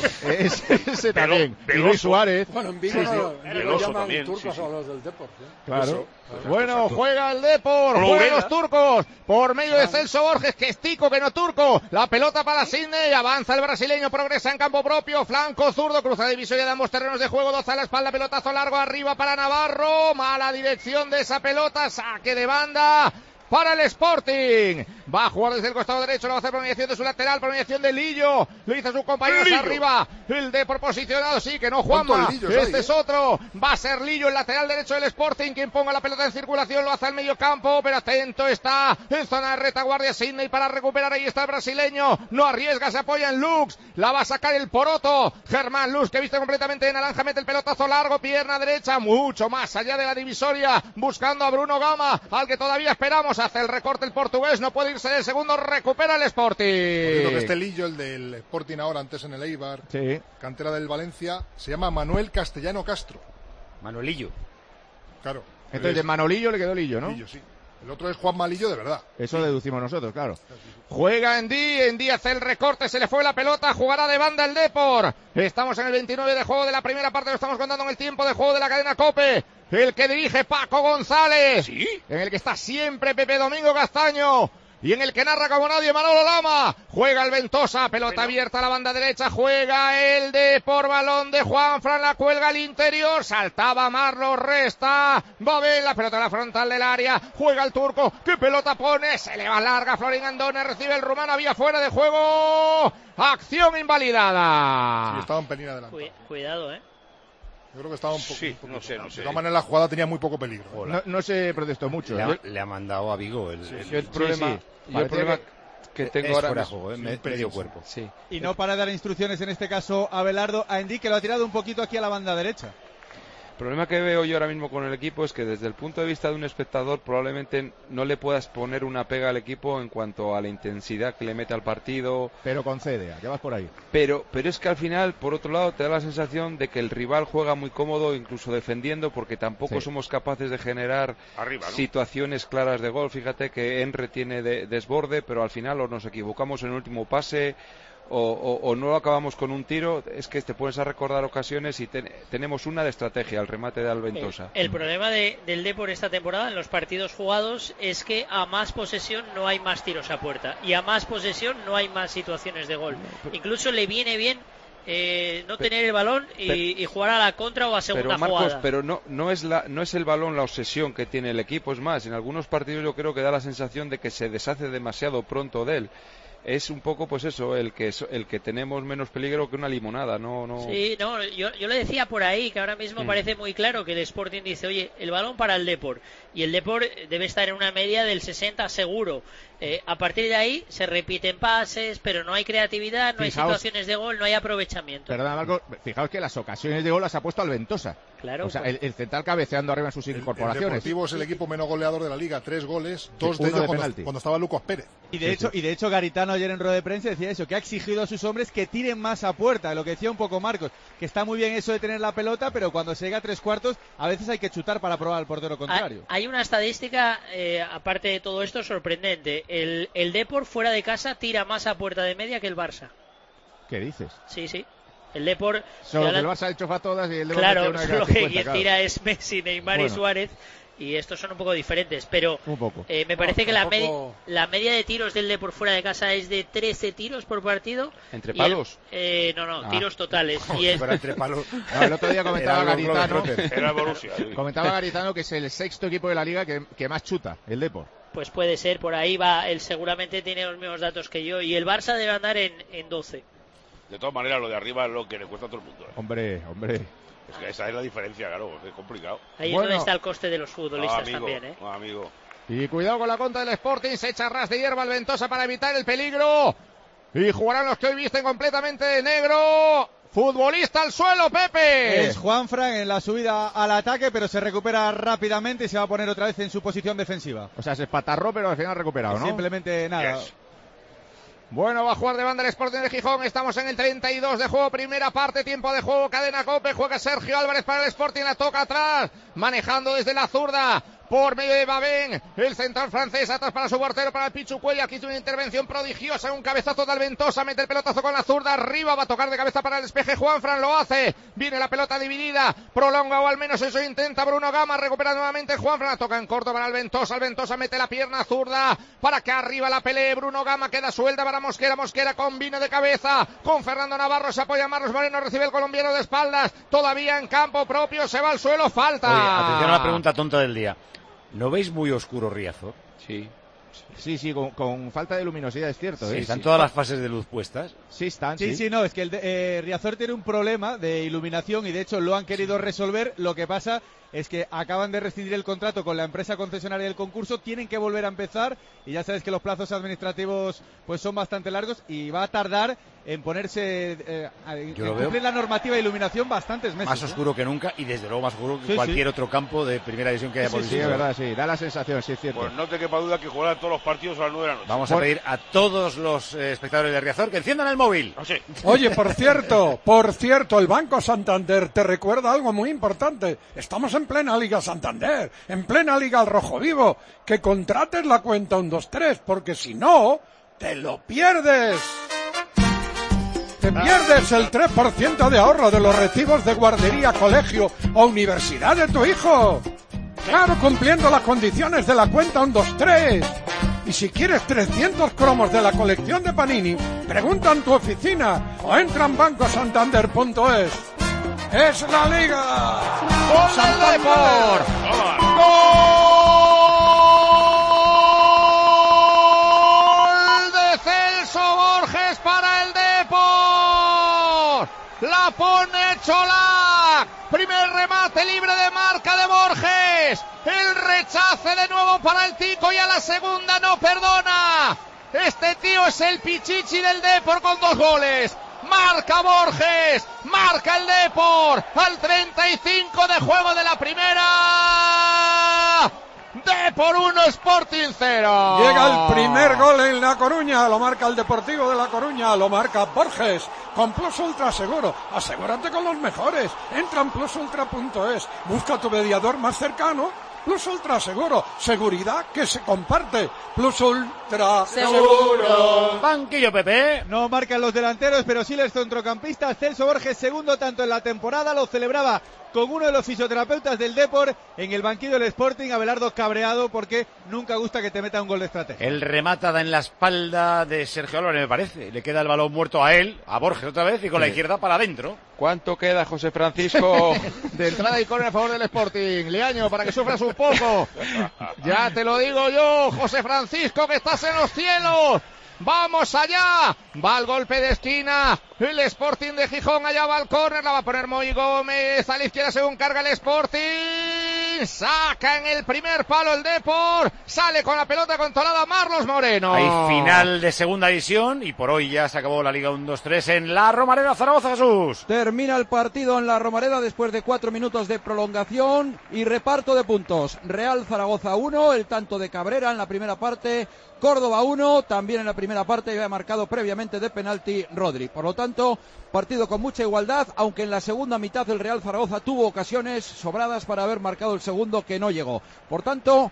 Ese también. Y Luis Suárez. Bueno, en Vigo lo llaman también, turcos a los del Depor. Claro. Bueno, juega el Depor, juegan los turcos, por medio de Celso Borges, que es tico, que no turco. La pelota para Sidney, avanza el brasileño, progresa en campo propio, flanco zurdo, cruza divisoria de ambos terrenos de juego, 2 a la espalda, pelotazo largo arriba para Navarro, mala dirección de esa pelota, saque de banda para el Sporting. Va a jugar desde el costado derecho, lo va a hacer por mediación de su lateral, por mediación de Lillo. Lo hizo su compañero arriba. El Depor posicionado, sí, que no Juanma. Este es otro. Va a ser Lillo, el lateral derecho del Sporting, quien ponga la pelota en circulación, lo hace al medio campo, pero atento está en zona de retaguardia Sidney para recuperar. Ahí está el brasileño. No arriesga, se apoya en Lux. La va a sacar el poroto. Germán Lux, que viste completamente de naranja, mete el pelotazo largo, pierna derecha, mucho más allá de la divisoria, buscando a Bruno Gama, al que todavía esperamos. Hace el recorte el portugués, no puede irse del segundo, recupera el Sporting. Por que este Lillo, el del Sporting ahora, antes en el Eibar, cantera del Valencia, se llama Manuel Castellano Castro. Manuelillo. Claro. Entonces de Manolillo le quedó Lillo, ¿no? Lillo, sí. El otro es Juan Malillo de verdad. Eso deducimos nosotros, claro. Juega Endí hace el recorte, se le fue la pelota, jugará de banda el Depor. Estamos en el 29 de juego de la primera parte, lo estamos contando en el tiempo de juego de la cadena COPE. El que dirige Paco González. ¿Sí? En el que está siempre Pepe Domingo Castaño. y en el que narra como nadie Manolo Lama. Juega el Ventosa, pelota abierta a la banda derecha, juega el Depor, balón de Juanfran, la cuelga al interior, saltaba Marlo, resta, va bien la pelota a la frontal del área, juega el turco, qué pelota pone, se le va larga, Florin Andone, recibe el rumano, había fuera de juego, acción invalidada. Sí, estaba un pelín adelante. Cuidado, Yo creo que estaba un poco. Sí, no sé. De todas maneras, la jugada tenía muy poco peligro. No se protestó mucho. Le ha mandado a Vigo el problema. Yo el problema que tengo ahora fuera de juego, medio cuerpo. Sí. Y no para dar instrucciones en este caso a Abelardo, a Endic, que lo ha tirado un poquito aquí a la banda derecha. El problema que veo yo ahora mismo con el equipo es que desde el punto de vista de un espectador probablemente no le puedas poner una pega al equipo en cuanto a la intensidad que le mete al partido. Pero concede, ¿a qué vas por ahí? Pero es que al final, por otro lado, te da la sensación de que el rival juega muy cómodo, incluso defendiendo, porque tampoco somos capaces de generar situaciones claras de gol. Fíjate que Enre tiene desborde, pero al final o nos equivocamos en el último pase o no lo acabamos con un tiro. Es que te pones a recordar ocasiones y tenemos una de estrategia, el remate de Alventosa. El problema del Depor esta temporada en los partidos jugados es que a más posesión no hay más tiros a puerta y a más posesión no hay más situaciones de gol. Incluso le viene bien no tener el balón y jugar a la contra o a segunda pero Marcos, jugada. Pero no es el balón la obsesión que tiene el equipo. Es más, en algunos partidos yo creo que da la sensación de que se deshace demasiado pronto de él. Es un poco, pues eso, el que tenemos menos peligro que una limonada, no. Sí, no, yo le decía por ahí que ahora mismo parece muy claro que el Sporting dice, oye, el balón para el Depor, y el Depor debe estar en una media del 60 seguro. A partir de ahí se repiten pases, pero no hay creatividad, no hay situaciones de gol, no hay aprovechamiento. Perdona, Marco, fijaos que las ocasiones de gol las ha puesto Alventosa. Claro. O sea, el central cabeceando arriba en sus incorporaciones. El Deportivo es el equipo menos goleador de la liga, 3 goles, 2 de ellos cuando estaba Lucas Pérez. Y de hecho Garitano ayer en rueda de prensa decía eso, que ha exigido a sus hombres que tiren más a puerta, lo que decía un poco Marcos, que está muy bien eso de tener la pelota, pero cuando se llega a 3/4 a veces hay que chutar para probar al portero contrario. Hay una estadística, aparte de todo esto, sorprendente. El Depor fuera de casa tira más a puerta de media que el Barça. ¿Qué dices? Sí. El Depor... Solo que el Barça ha hecho todas y el Depor claro, una de solo 50, que quien tira es Messi, Neymar y Suárez. Y estos son un poco diferentes, pero me parece que la media de tiros del Depor fuera de casa es de 13 tiros por partido. ¿Entre palos? Tiros totales. Pero entre palos. No, el otro día comentaba Garitano, Era Borussia. Comentaba Garitano que es el sexto equipo de la liga que más chuta, el Depor. Pues puede ser, por ahí va, él seguramente tiene los mismos datos que yo, y el Barça debe andar en 12. De todas maneras, lo de arriba es lo que le cuesta a todo el mundo. Hombre. Es que esa es la diferencia, claro, es complicado. Ahí es donde está el coste de los futbolistas también, amigo. Y cuidado con la contra del Sporting, se echa ras de hierba al Ventosa para evitar el peligro. Y jugarán los que hoy visten completamente de negro. Futbolista al suelo, Pepe. Es Juanfran en la subida al ataque, pero se recupera rápidamente y se va a poner otra vez en su posición defensiva. O sea, se espatarró, pero al final ha recuperado, ¿no? Simplemente nada. Yes. Bueno, va a jugar de banda el Sporting de Gijón. Estamos en el 32 de juego, primera parte, tiempo de juego, cadena COPE. Juega Sergio Álvarez para el Sporting, la toca atrás, manejando desde la zurda. Por medio de Babén, el central francés, atrás para su portero, para el Pichu Cuellar. Aquí tiene una intervención prodigiosa, un cabezazo de Alventosa, mete el pelotazo con la zurda, arriba, va a tocar de cabeza para el despeje, Juanfran lo hace, viene la pelota dividida, prolonga o al menos eso intenta Bruno Gama, recupera nuevamente Juanfran, la toca en corto para Alventosa mete la pierna zurda, para que arriba la pelee Bruno Gama, queda suelta para Mosquera combina de cabeza, con Fernando Navarro, se apoya Marlos Moreno, recibe el colombiano de espaldas, todavía en campo propio, se va al suelo, falta. Oye, atención a la pregunta tonta del día. ¿No veis muy oscuro Riazor? Sí. Sí, con falta de luminosidad, es cierto. Sí, ¿están todas las fases de luz puestas? Sí, están. Sí, no, es que Riazor tiene un problema de iluminación y de hecho lo han querido resolver. Lo que pasa es que acaban de rescindir el contrato con la empresa concesionaria del concurso, tienen que volver a empezar y ya sabes que los plazos administrativos pues son bastante largos y va a tardar en ponerse en cumplir la normativa de iluminación bastantes meses. Más oscuro que nunca y desde luego más oscuro que cualquier otro campo de primera división que haya por Sí, es verdad, sí, da la sensación, sí es cierto. Pues no te quepa duda que jugarán todos los partidos a las 9 de la noche. Vamos a pedir a todos los espectadores de Riazor que enciendan el móvil. No sé. Oye, por cierto, el Banco Santander te recuerda algo muy importante. Estamos en plena Liga Santander, en plena Liga al Rojo Vivo. Que contrates la cuenta 123, porque si no, te lo pierdes. Te pierdes el 3% de ahorro de los recibos de guardería, colegio o universidad de tu hijo. Claro, cumpliendo las condiciones de la cuenta 123. Y si quieres 300 cromos de la colección de Panini, pregunta en tu oficina o entra en bancosantander.es. ¡Es la Liga! ¡Gol del Depor! ¡Gol de Celso Borges para el Depor! ¡La pone Cholac! Primer remate libre de marca de Borges. El rechace de nuevo para el Tico y a la segunda no perdona. Este tío es el Pichichi del Depor con 2 goles. Marca Borges, marca el Depor al 35 de juego de la primera. Depor 1, Sporting 0. Llega el primer gol en La Coruña, lo marca el Deportivo de La Coruña, lo marca Borges, con Plus Ultra Seguro. Asegúrate con los mejores. Entra en plusultra.es, busca tu mediador más cercano. Plus Ultra Seguro, seguridad que se comparte. Plus Ultra Seguro. Banquillo Pepe. No marcan los delanteros, pero sí los centrocampistas. Celso Borges, segundo tanto en la temporada, lo celebraba con uno de los fisioterapeutas del Depor en el banquillo del Sporting. Abelardo cabreado porque nunca gusta que te meta un gol de estrategia. El rematada en la espalda de Sergio Álvarez, me parece. Le queda el balón muerto a él, a Borges otra vez, y con la izquierda para adentro. ¿Cuánto queda, José Francisco? De entrada y córner a favor del Sporting. Leaño, para que sufras un poco. Ya te lo digo yo, José Francisco, que estás en los cielos. ¡Vamos allá! Va al golpe de esquina el Sporting de Gijón, allá va al córner, la va a poner Moy Gómez a la izquierda según carga el Sporting. Saca en el primer palo el Depor, sale con la pelota controlada Marlos Moreno. Hay final de segunda división y por hoy ya se acabó la Liga 1-2-3 en La Romareda, Zaragoza, Jesús. Termina el partido en La Romareda después de 4 minutos de prolongación y reparto de puntos. Real Zaragoza 1, el tanto de Cabrera en la primera parte, Córdoba 1, también en la primera parte había marcado previamente de penalti Rodri. Por lo tanto, partido con mucha igualdad, aunque en la segunda mitad el Real Zaragoza tuvo ocasiones sobradas para haber marcado el segundo que no llegó. Por tanto,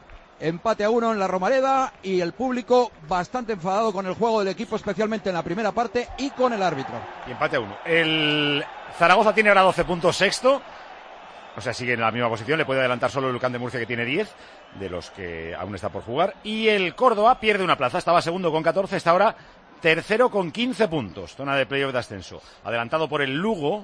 empate a 1 en La Romareda y el público bastante enfadado con el juego del equipo, especialmente en la primera parte y con el árbitro. Y empate a 1. El Zaragoza tiene ahora 12 puntos, sexto. O sea, sigue en la misma posición, le puede adelantar solo el Lucán de Murcia, que tiene 10, de los que aún está por jugar. Y el Córdoba pierde una plaza, estaba segundo con 14, está ahora tercero con 15 puntos, zona de playoff de ascenso. Adelantado por el Lugo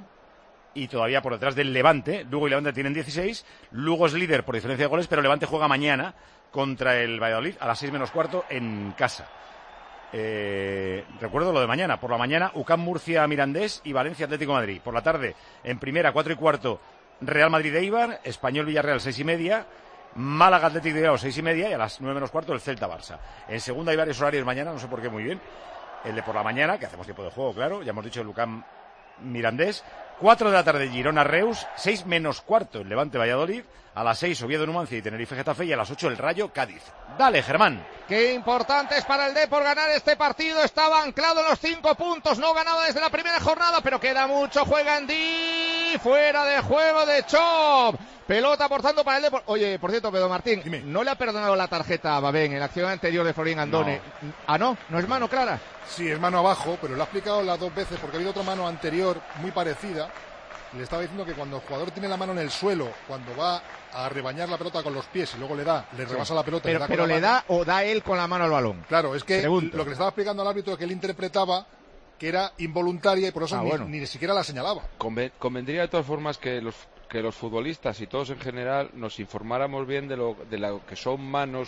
y todavía por detrás del Levante. Lugo y Levante tienen 16, Lugo es líder por diferencia de goles, pero Levante juega mañana contra el Valladolid a las 6 menos cuarto en casa. Recuerdo lo de mañana, por la mañana UCAM Murcia Mirandés y Valencia Atlético de Madrid. Por la tarde, en primera, 4 y cuarto, Real Madrid Eibar, Español Villarreal 6 y media, Málaga Atlético de Bilbao 6 y media y a las 9 menos cuarto el Celta Barça. En segunda hay varios horarios mañana, no sé por qué muy bien. El de por la mañana, que hacemos tiempo de juego, claro, ya hemos dicho el UCAM Mirandés. 4 de la tarde Girona Reus, 6 menos cuarto el Levante Valladolid, a las 6 Oviedo Numancia y Tenerife Getafe y a las 8 el Rayo Cádiz. Dale, Germán. Qué importante es para el Depor ganar este partido, estaba anclado en los 5 puntos, no ganaba desde la primera jornada, pero queda mucho, juega en Di, fuera de juego de Chop. Pelota aportando para el Depor. Oye, por cierto, Pedro Martín, dime. ¿No le ha perdonado la tarjeta a Babén en la acción anterior de Florín Andone? No. Ah, ¿no? ¿No es mano clara? Sí, es mano abajo, pero lo ha explicado las 2 veces porque ha habido otra mano anterior muy parecida. Le estaba diciendo que cuando el jugador tiene la mano en el suelo, cuando va a rebañar la pelota con los pies y luego le rebasa la pelota. Pero le da o da él con la mano al balón. Claro, es que lo que le estaba explicando al árbitro es que él interpretaba que era involuntaria y por eso ni siquiera la señalaba. Convendría de todas formas que los futbolistas y todos en general nos informáramos bien de lo que son manos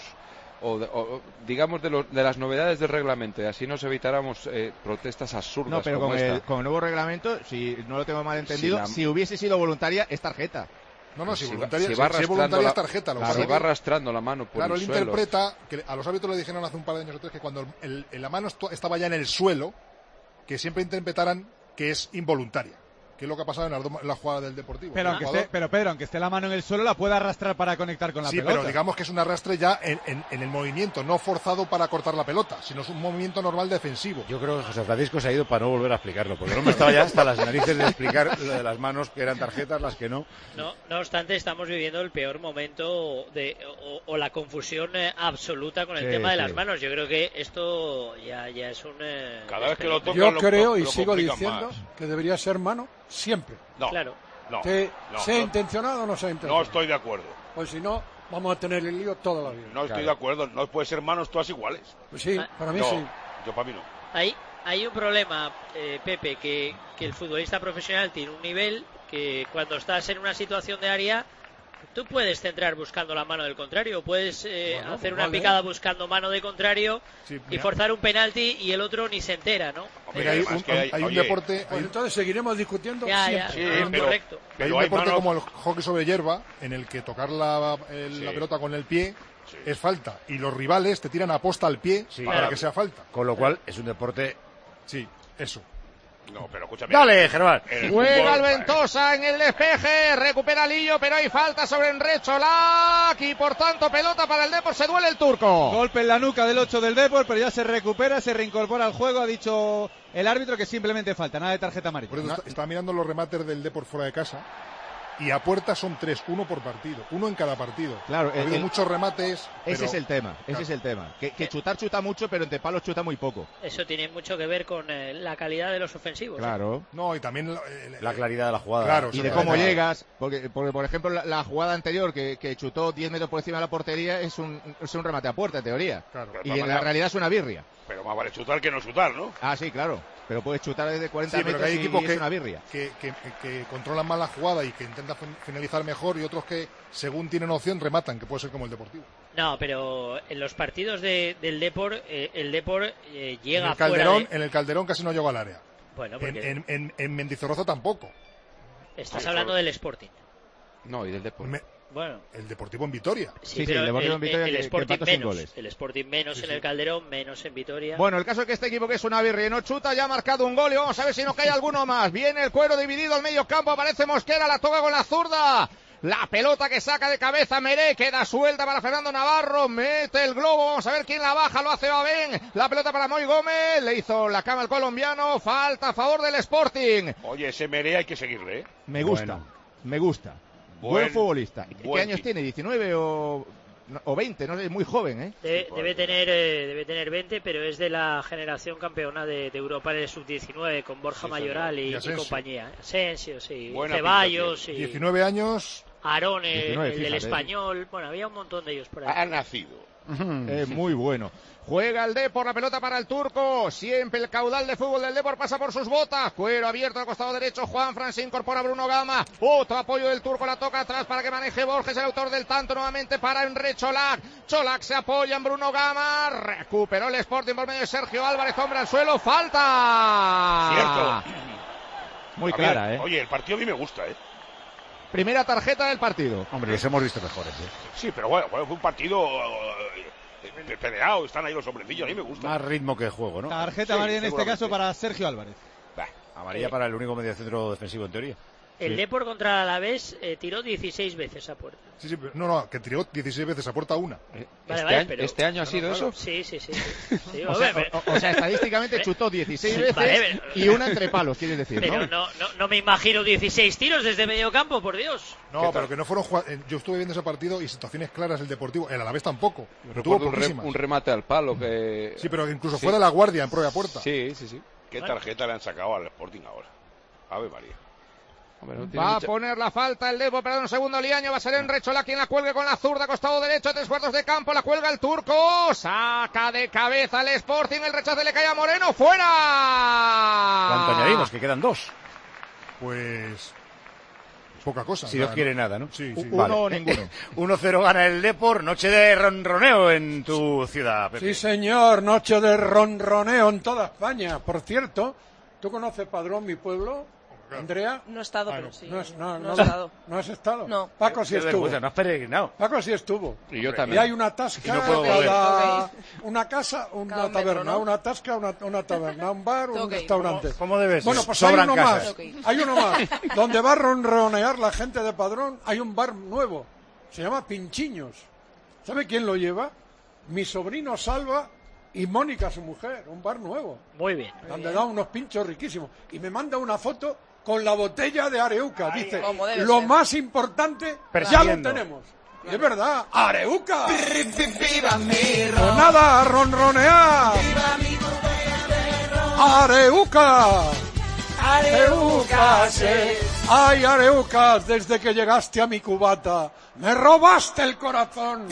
o digamos de las novedades del reglamento, y así nos evitáramos protestas absurdas. No, pero como con esta. el nuevo reglamento, si no lo tengo mal entendido, si hubiese sido voluntaria es tarjeta. No, si va voluntaria es tarjeta. Si va arrastrando la mano por el suelo. Claro, él interpreta, que a los árbitros le dijeron hace un par de años o 3 que cuando la mano estaba ya en el suelo, que siempre interpretaran que es involuntaria. Que es lo que ha pasado en la jugada del Deportivo. Pero Pedro, aunque esté la mano en el suelo, la puede arrastrar para conectar con la pelota. Sí, pero digamos que es un arrastre ya en el movimiento, no forzado para cortar la pelota, sino es un movimiento normal defensivo. Yo creo que José Francisco se ha ido para no volver a explicarlo, porque el hombre estaba ya hasta las narices de explicar lo de las manos, que eran tarjetas, las que no. No obstante, estamos viviendo el peor momento o la confusión absoluta con el tema de las manos. Yo creo que esto ya es un... Cada vez que lo tocan, yo creo y lo sigo diciendo más. que debería ser mano siempre. No, claro. ¿Sea intencionado o no sea intencionado? No estoy de acuerdo. Pues si no, vamos a tener el lío toda la vida. No estoy de acuerdo, no puede ser manos todas iguales. Pues sí, para mí no, sí. Yo para mí no. Hay un problema, Pepe, que el futbolista profesional tiene un nivel que cuando estás en una situación de área, tú puedes centrar buscando la mano del contrario, puedes hacer una picada buscando mano de contrario y forzar un penalti y el otro ni se entera, ¿no? Mira, hay un deporte... Pues entonces seguiremos discutiendo ya, Sí, correcto. Hay un deporte como el hockey sobre hierba, en el que tocar la pelota con el pie es falta, y los rivales te tiran a posta al pie para que sea falta. Con lo cual es un deporte... Sí, eso. No, pero escúchame. Dale, Germán. Juega el Ventosa en el despeje, recupera Lillo, pero hay falta sobre Enrecholac y por tanto pelota para el Depor, se duele el turco. Golpe en la nuca del 8 del Depor, pero ya se recupera, se reincorpora al juego, ha dicho el árbitro que simplemente falta, nada de tarjeta amarilla. Por eso estaba mirando los remates del Depor fuera de casa. Y a puerta son 3, 1 por partido, 1 en cada partido. Claro, ha habido muchos remates. Ese es el tema, Que chuta mucho, pero entre palos chuta muy poco. Eso tiene mucho que ver con la calidad de los ofensivos. Claro. No, y también la claridad de la jugada. Claro, y de cómo llegas, porque por ejemplo la jugada anterior que chutó 10 metros por encima de la portería es un remate a puerta en teoría. Claro. Y en la realidad es una birria. Pero más vale chutar que no chutar, ¿no? Ah, sí, claro. Pero puedes chutar desde 40 pero metros que hay equipos y es una birria. Que controlan más la jugada y que intentan finalizar mejor, y otros que, según tienen opción, rematan, que puede ser como el Deportivo. No, pero en los partidos del Depor, el Depor llega en el Calderón, fuera en el Calderón casi no llegó al área. Bueno, porque... en Mendizorroza tampoco. Estás hablando del Sporting. No, y del Depor. Bueno, el Deportivo en Vitoria. Sí, pero el Deportivo en Vitoria el Sporting menos. Goles. El Sporting menos en el Calderón, menos en Vitoria. Bueno, el caso es que este equipo, que es una birria, no chuta, ya ha marcado un gol y vamos a ver si no cae alguno más. Viene el cuero dividido al medio campo, aparece Mosquera, la toca con la zurda. La pelota que saca de cabeza Meré, queda suelta para Fernando Navarro, mete el globo, vamos a ver quién la baja, lo hace Babén, la pelota para Moy Gómez, le hizo la cama al colombiano, falta a favor del Sporting. Oye, ese Meré hay que seguirle, ¿eh? Me gusta. Buen futbolista. ¿Qué años tiene? ¿19 o 20? No sé, muy joven, ¿eh? Debe tener 20, pero es de la generación campeona de Europa en el sub-19, con Borja Mayoral y compañía. Asensio, sí. Ceballos, sí. 19 años. Aarón, el del Español. Bueno, había un montón de ellos por ahí. Ha nacido. Muy bueno. Juega el Depor, la pelota para el turco. Siempre el caudal de fútbol del Depor pasa por sus botas. Cuero abierto al costado derecho. Juanfran, se incorpora Bruno Gama. Otro apoyo del turco, la toca atrás para que maneje Borges, el autor del tanto, nuevamente para Enrecholac. Cholac se apoya en Bruno Gama. Recuperó el Sporting por medio de Sergio Álvarez. Hombre al suelo. Falta. Cierto. Muy clara, ¿eh? Oye, el partido a mí me gusta, ¿eh? Primera tarjeta del partido. Hombre, les hemos visto mejores, ¿eh? Sí, pero bueno, fue un partido peleado, están ahí los hombrecillos, a mí me gusta. Más ritmo que juego, ¿no? Tarjeta amarilla en este caso para Sergio Álvarez. Amarilla para el único mediocentro defensivo en teoría. El Depor contra el Alavés tiró 16 veces a puerta. Sí, pero no, que tiró 16 veces a puerta una. ¿Este año ha sido eso? Sí. O sea, estadísticamente chutó 16 veces y una entre palos, quieres decir, pero no me imagino 16 tiros desde medio campo, por Dios. No, pero que no fueron yo estuve viendo ese partido y situaciones claras del Deportivo, el Alavés tampoco. Tuvo un remate al palo que... Sí, pero incluso fue de la guardia en propia puerta. Sí. ¿Qué tarjeta le han sacado al Sporting ahora? Ave María. Va a poner la falta el Depor, perdón, un segundo Liaño, va a ser Enrecholac quien la cuelgue con la zurda, costado derecho, 3/4 de campo, la cuelga el turco, saca de cabeza el Sporting, el rechace le cae a Moreno, ¡fuera! ¿Cuánto añadimos? Que quedan 2. Pues... poca cosa. Si Dios quiere nada, ¿no? Sí. Uno o ninguno. 1-0 gana el Depor, noche de ronroneo en tu ciudad, Pepe. Sí, señor, noche de ronroneo en toda España. Por cierto, ¿tú conoces Padrón, mi pueblo? Andrea. No he estado, pero sí. No he estado. ¿No has estado? No. Paco sí estuvo. No has peregrinado. Paco sí estuvo. Y yo también. Y hay una tasca, una casa, una taberna, ¿no? Una tasca, una taberna, un bar, un restaurante. ¿Cómo debe ser? Bueno, pues hay uno más. Hay uno más. Donde va a ronronear la gente de Padrón, hay un bar nuevo. Se llama Pinchiños. ¿Sabe quién lo lleva? Mi sobrino Salva y Mónica, su mujer. Un bar nuevo. Muy bien. Donde da unos pinchos riquísimos. Y me manda una foto con la botella de Areuca. Dice, lo más importante ya lo tenemos. Y es verdad, Areuca. Pues nada, a ronronear. Areuca. Areuca, ay Areuca, desde que llegaste a mi cubata, Me robaste el corazón.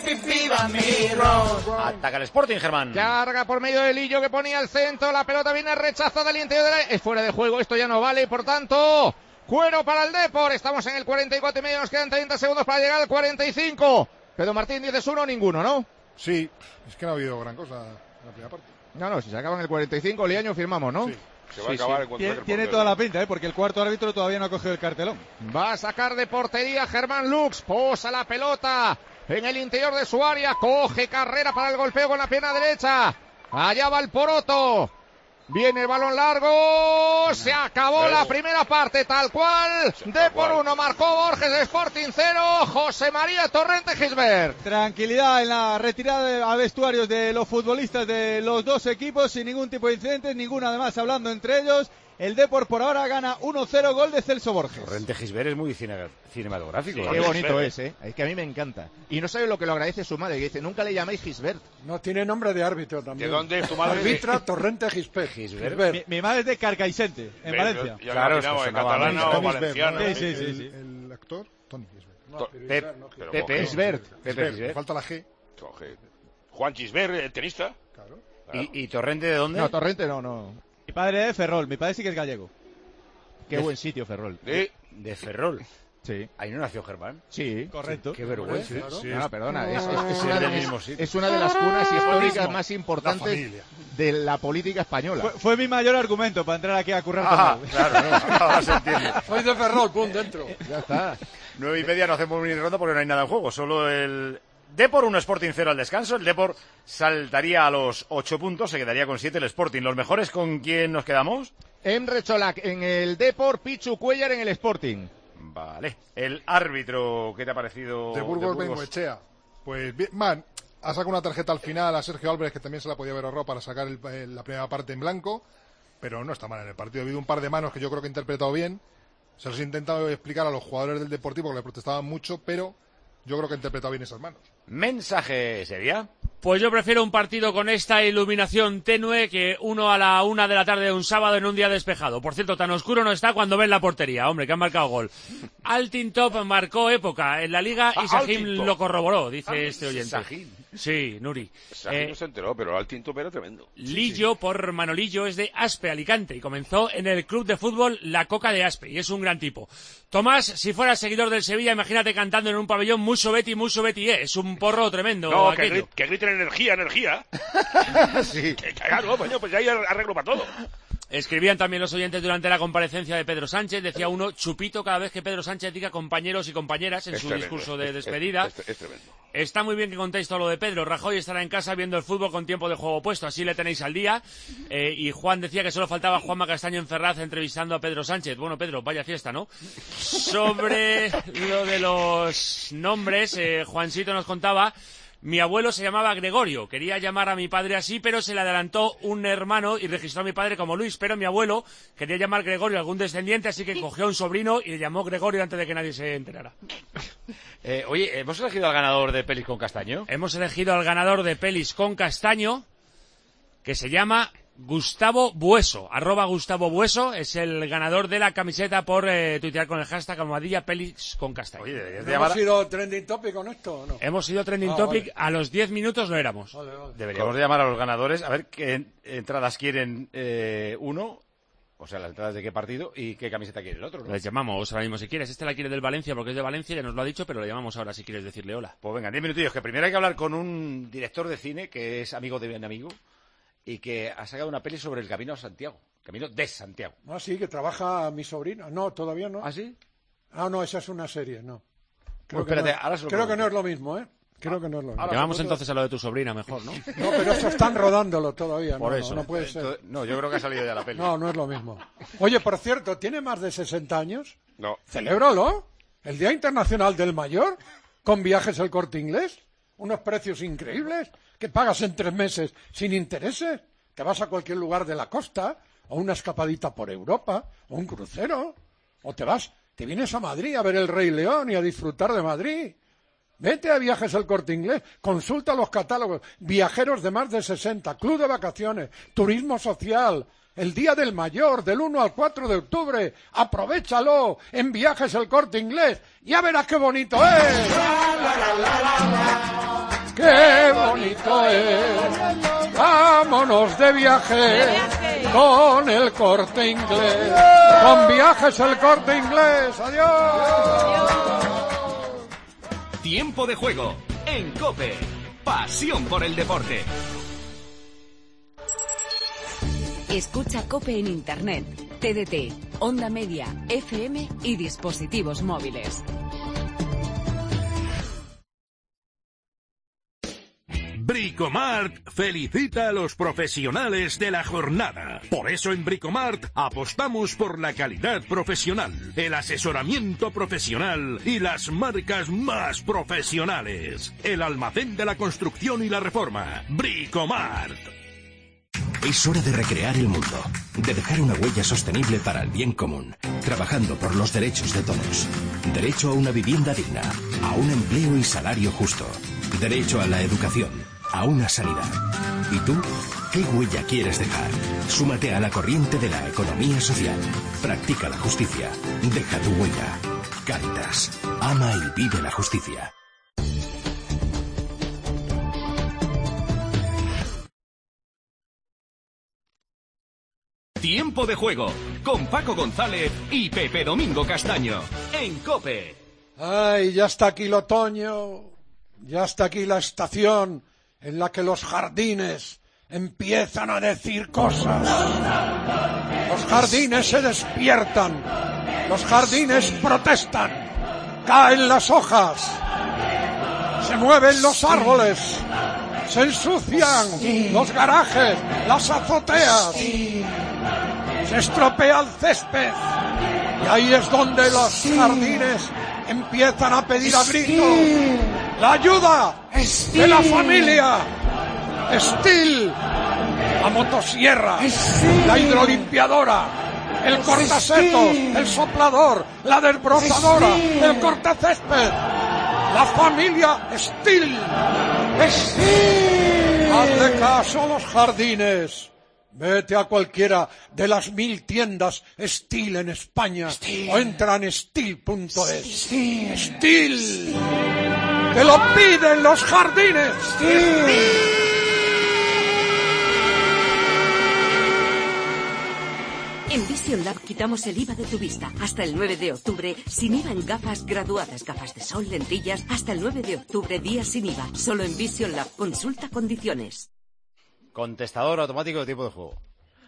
Ataca el Sporting, Germán. Carga por medio del Lillo que ponía al centro. La pelota viene rechazada al interior de la... Es fuera de juego. Esto ya no vale. Por tanto, cuero para el Depor. Estamos en el 44 y medio. Nos quedan 30 segundos para llegar al 45. Pedro Martín, dices uno, ninguno, ¿no? Sí. Es que no ha habido gran cosa en la primera parte. No, si se acaba en el 45, Liaño firmamos, ¿no? Sí. Se va a acabar en cuanto Tiene toda la pinta, porque el cuarto árbitro todavía no ha cogido el cartelón. Va a sacar de portería Germán Lux, posa la pelota en el interior de su área, coge carrera para el golpeo con la pierna derecha. Allá va el Poroto. Viene el balón largo, se acabó la primera parte tal cual. Depor 1, marcó Borges, Sporting 0, José María Torrente Gisbert. Tranquilidad en la retirada a vestuarios de los futbolistas de los dos equipos, sin ningún tipo de incidentes, ninguno además hablando entre ellos. El Depor por ahora gana 1-0, gol de Celso Borges. Torrente Gisbert es muy cinematográfico. Sí, qué bonito es que a mí me encanta. Y no sabe lo que lo agradece su madre, que dice, nunca le llaméis Gisbert. No, tiene nombre de árbitro también. ¿De dónde es tu madre? Arbitra Torrente Gisbert. Mi madre es de Carcaixente, en Valencia. Ya claro, en catalán o valenciano. Sí. El actor, Tony Gisbert. Pepe Gisbert. Me falta la G. Juan Gisbert, el tenista. Claro. ¿Y Torrente de dónde? No, Torrente no. Mi padre es de Ferrol, mi padre sí que es gallego. Qué buen sitio, Ferrol. De Ferrol. Sí. ¿Ahí no nació Germán? Sí. Correcto. Qué vergüenza. No, perdona, es es una de las cunas históricas más importantes de la política española. Fue mi mayor argumento para entrar aquí a currar con él. Claro, ahora se entiende. Soy de Ferrol, pum, dentro. Ya está. 9:30 no hacemos ni ronda porque no hay nada en juego, solo el Depor 1, Sporting 0 al descanso. El Depor saltaría a los 8 puntos, se quedaría con 7 el Sporting. ¿Los mejores con quién nos quedamos? Emre Cholac en el Depor, Pichu Cuellar en el Sporting. Vale. El árbitro, ¿qué te ha parecido? De Burgos Bengoechea. Pues bien, ha sacado una tarjeta al final a Sergio Álvarez, que también se la podía haber ahorrado para sacar la primera parte en blanco, pero no está mal en el partido. Ha habido un par de manos que yo creo que ha interpretado bien. Se los he intentado explicar a los jugadores del Deportivo, que le protestaban mucho, pero yo creo que ha interpretado bien esas manos. ¿Mensaje sería? Pues yo prefiero un partido con esta iluminación tenue que uno a la 1 de la tarde de un sábado en un día despejado. Por cierto, tan oscuro no está cuando ven la portería. Hombre, que han marcado gol. Altintop marcó época en la Liga y Sahim lo corroboró, dice este oyente. Sahim. Sí, Nuri. Sahim no se enteró, pero Altintop era tremendo. Lillo, por Manolillo, es de Aspe, Alicante, y comenzó en el club de fútbol La Coca de Aspe, y es un gran tipo. Tomás, si fueras seguidor del Sevilla, imagínate cantando en un pabellón Mucho Betty, es un porro tremendo. No, que griten energía. Sí. Claro, pues ya hay arreglo para todo. Escribían también los oyentes durante la comparecencia de Pedro Sánchez, decía uno, chupito cada vez que Pedro Sánchez diga compañeros y compañeras en su discurso de despedida. Es tremendo. Está muy bien que contéis todo lo de Pedro. Rajoy estará en casa viendo el fútbol con tiempo de juego puesto, así le tenéis al día. Y Juan decía que solo faltaba Juanma Castaño en Ferraz entrevistando a Pedro Sánchez. Bueno, Pedro, vaya fiesta, ¿no? Sobre lo de los nombres, Juancito nos contaba... Mi abuelo se llamaba Gregorio, quería llamar a mi padre así, pero se le adelantó un hermano y registró a mi padre como Luis, pero mi abuelo quería llamar Gregorio a algún descendiente, así que cogió a un sobrino y le llamó Gregorio antes de que nadie se enterara. Oye, ¿hemos elegido al ganador de Pelis con Castaño? Hemos elegido al ganador de Pelis con Castaño, que se llama Gustavo Bueso, @Gustavo Bueso, es el ganador de la camiseta por tuitear con el hashtag almohadilla Pelis con Castaño. Oye, ¿hemos sido trending topic con esto o no? Hemos sido trending topic, vale. A los 10 minutos lo éramos. Vale. Deberíamos de llamar a los ganadores a ver qué entradas quieren uno, o sea, las entradas de qué partido y qué camiseta quiere el otro, ¿no? Les llamamos ahora mismo si quieres. Este la quiere del Valencia porque es de Valencia, ya nos lo ha dicho, pero le llamamos ahora si quieres decirle hola. Pues venga, 10 minutillos, que primero hay que hablar con un director de cine que es amigo de un amigo y que ha sacado una peli sobre el Camino a Santiago. Camino de Santiago. Ah, sí, que trabaja mi sobrina. No, todavía no. ¿Ah, sí? Ah, no, esa es una serie, no. Creo, pues espérate, no. Ahora Creo que no es lo mismo, ¿eh? Creo que no es lo mismo. Llamamos entonces a lo de tu sobrina mejor, ¿no? No, pero eso están rodándolo todavía. Por no, eso. No puede ser. No, yo creo que ha salido ya la peli. No es lo mismo. Oye, por cierto, ¿tiene más de 60 años? No. Celébralo. El Día Internacional del Mayor, con viajes El Corte Inglés, unos precios increíbles, que pagas en 3 meses sin intereses. Te vas a cualquier lugar de la costa, o una escapadita por Europa, o un crucero, o te vienes a Madrid a ver el Rey León y a disfrutar de Madrid. Vete a Viajes El Corte Inglés, consulta los catálogos, viajeros de más de 60, club de vacaciones, turismo social, el Día del Mayor, del 1 al 4 de octubre, aprovéchalo en Viajes El Corte Inglés, ya verás qué bonito es. ¡Qué bonito es! ¡Vámonos de viaje con El Corte Inglés! ¡Con Viajes El Corte Inglés! ¡Adiós! Tiempo de juego en COPE. Pasión por el deporte. Escucha COPE en Internet, TDT, Onda Media, FM y dispositivos móviles. Bricomart felicita a los profesionales de la jornada. Por eso en Bricomart apostamos por la calidad profesional, el asesoramiento profesional y las marcas más profesionales. El almacén de la construcción y la reforma. Bricomart. Es hora de recrear el mundo, de dejar una huella sostenible para el bien común, trabajando por los derechos de todos. Derecho a una vivienda digna, a un empleo y salario justo. Derecho a la educación, a una sanidad. ¿Y tú? ¿Qué huella quieres dejar? Súmate a la corriente de la economía social. Practica la justicia. Deja tu huella. Cáritas. Ama y vive la justicia. Tiempo de juego con Paco González y Pepe Domingo Castaño en COPE. Ay, ya está aquí el otoño, ya está aquí la estación en la que los jardines empiezan a decir cosas. Los jardines se despiertan, los jardines protestan, caen las hojas, se mueven los árboles, se ensucian los garajes, las azoteas. Se estropea el césped y ahí es donde los jardines empiezan a pedir a gritos la ayuda de la familia. Steel, la motosierra, la hidrolimpiadora, el cortasetos, el soplador, la desbrozadora, el cortacésped, la familia Steel. Hazle caso a los jardines. Vete a cualquiera de las 1000 tiendas Steel en España o entra en steel.es. Steel. ¡Te lo piden los jardines! En Vision Lab quitamos el IVA de tu vista. Hasta el 9 de octubre, sin IVA en gafas graduadas, gafas de sol, lentillas. Hasta el 9 de octubre, día sin IVA. Solo en Vision Lab. Consulta condiciones. Contestador automático de tiempo de juego.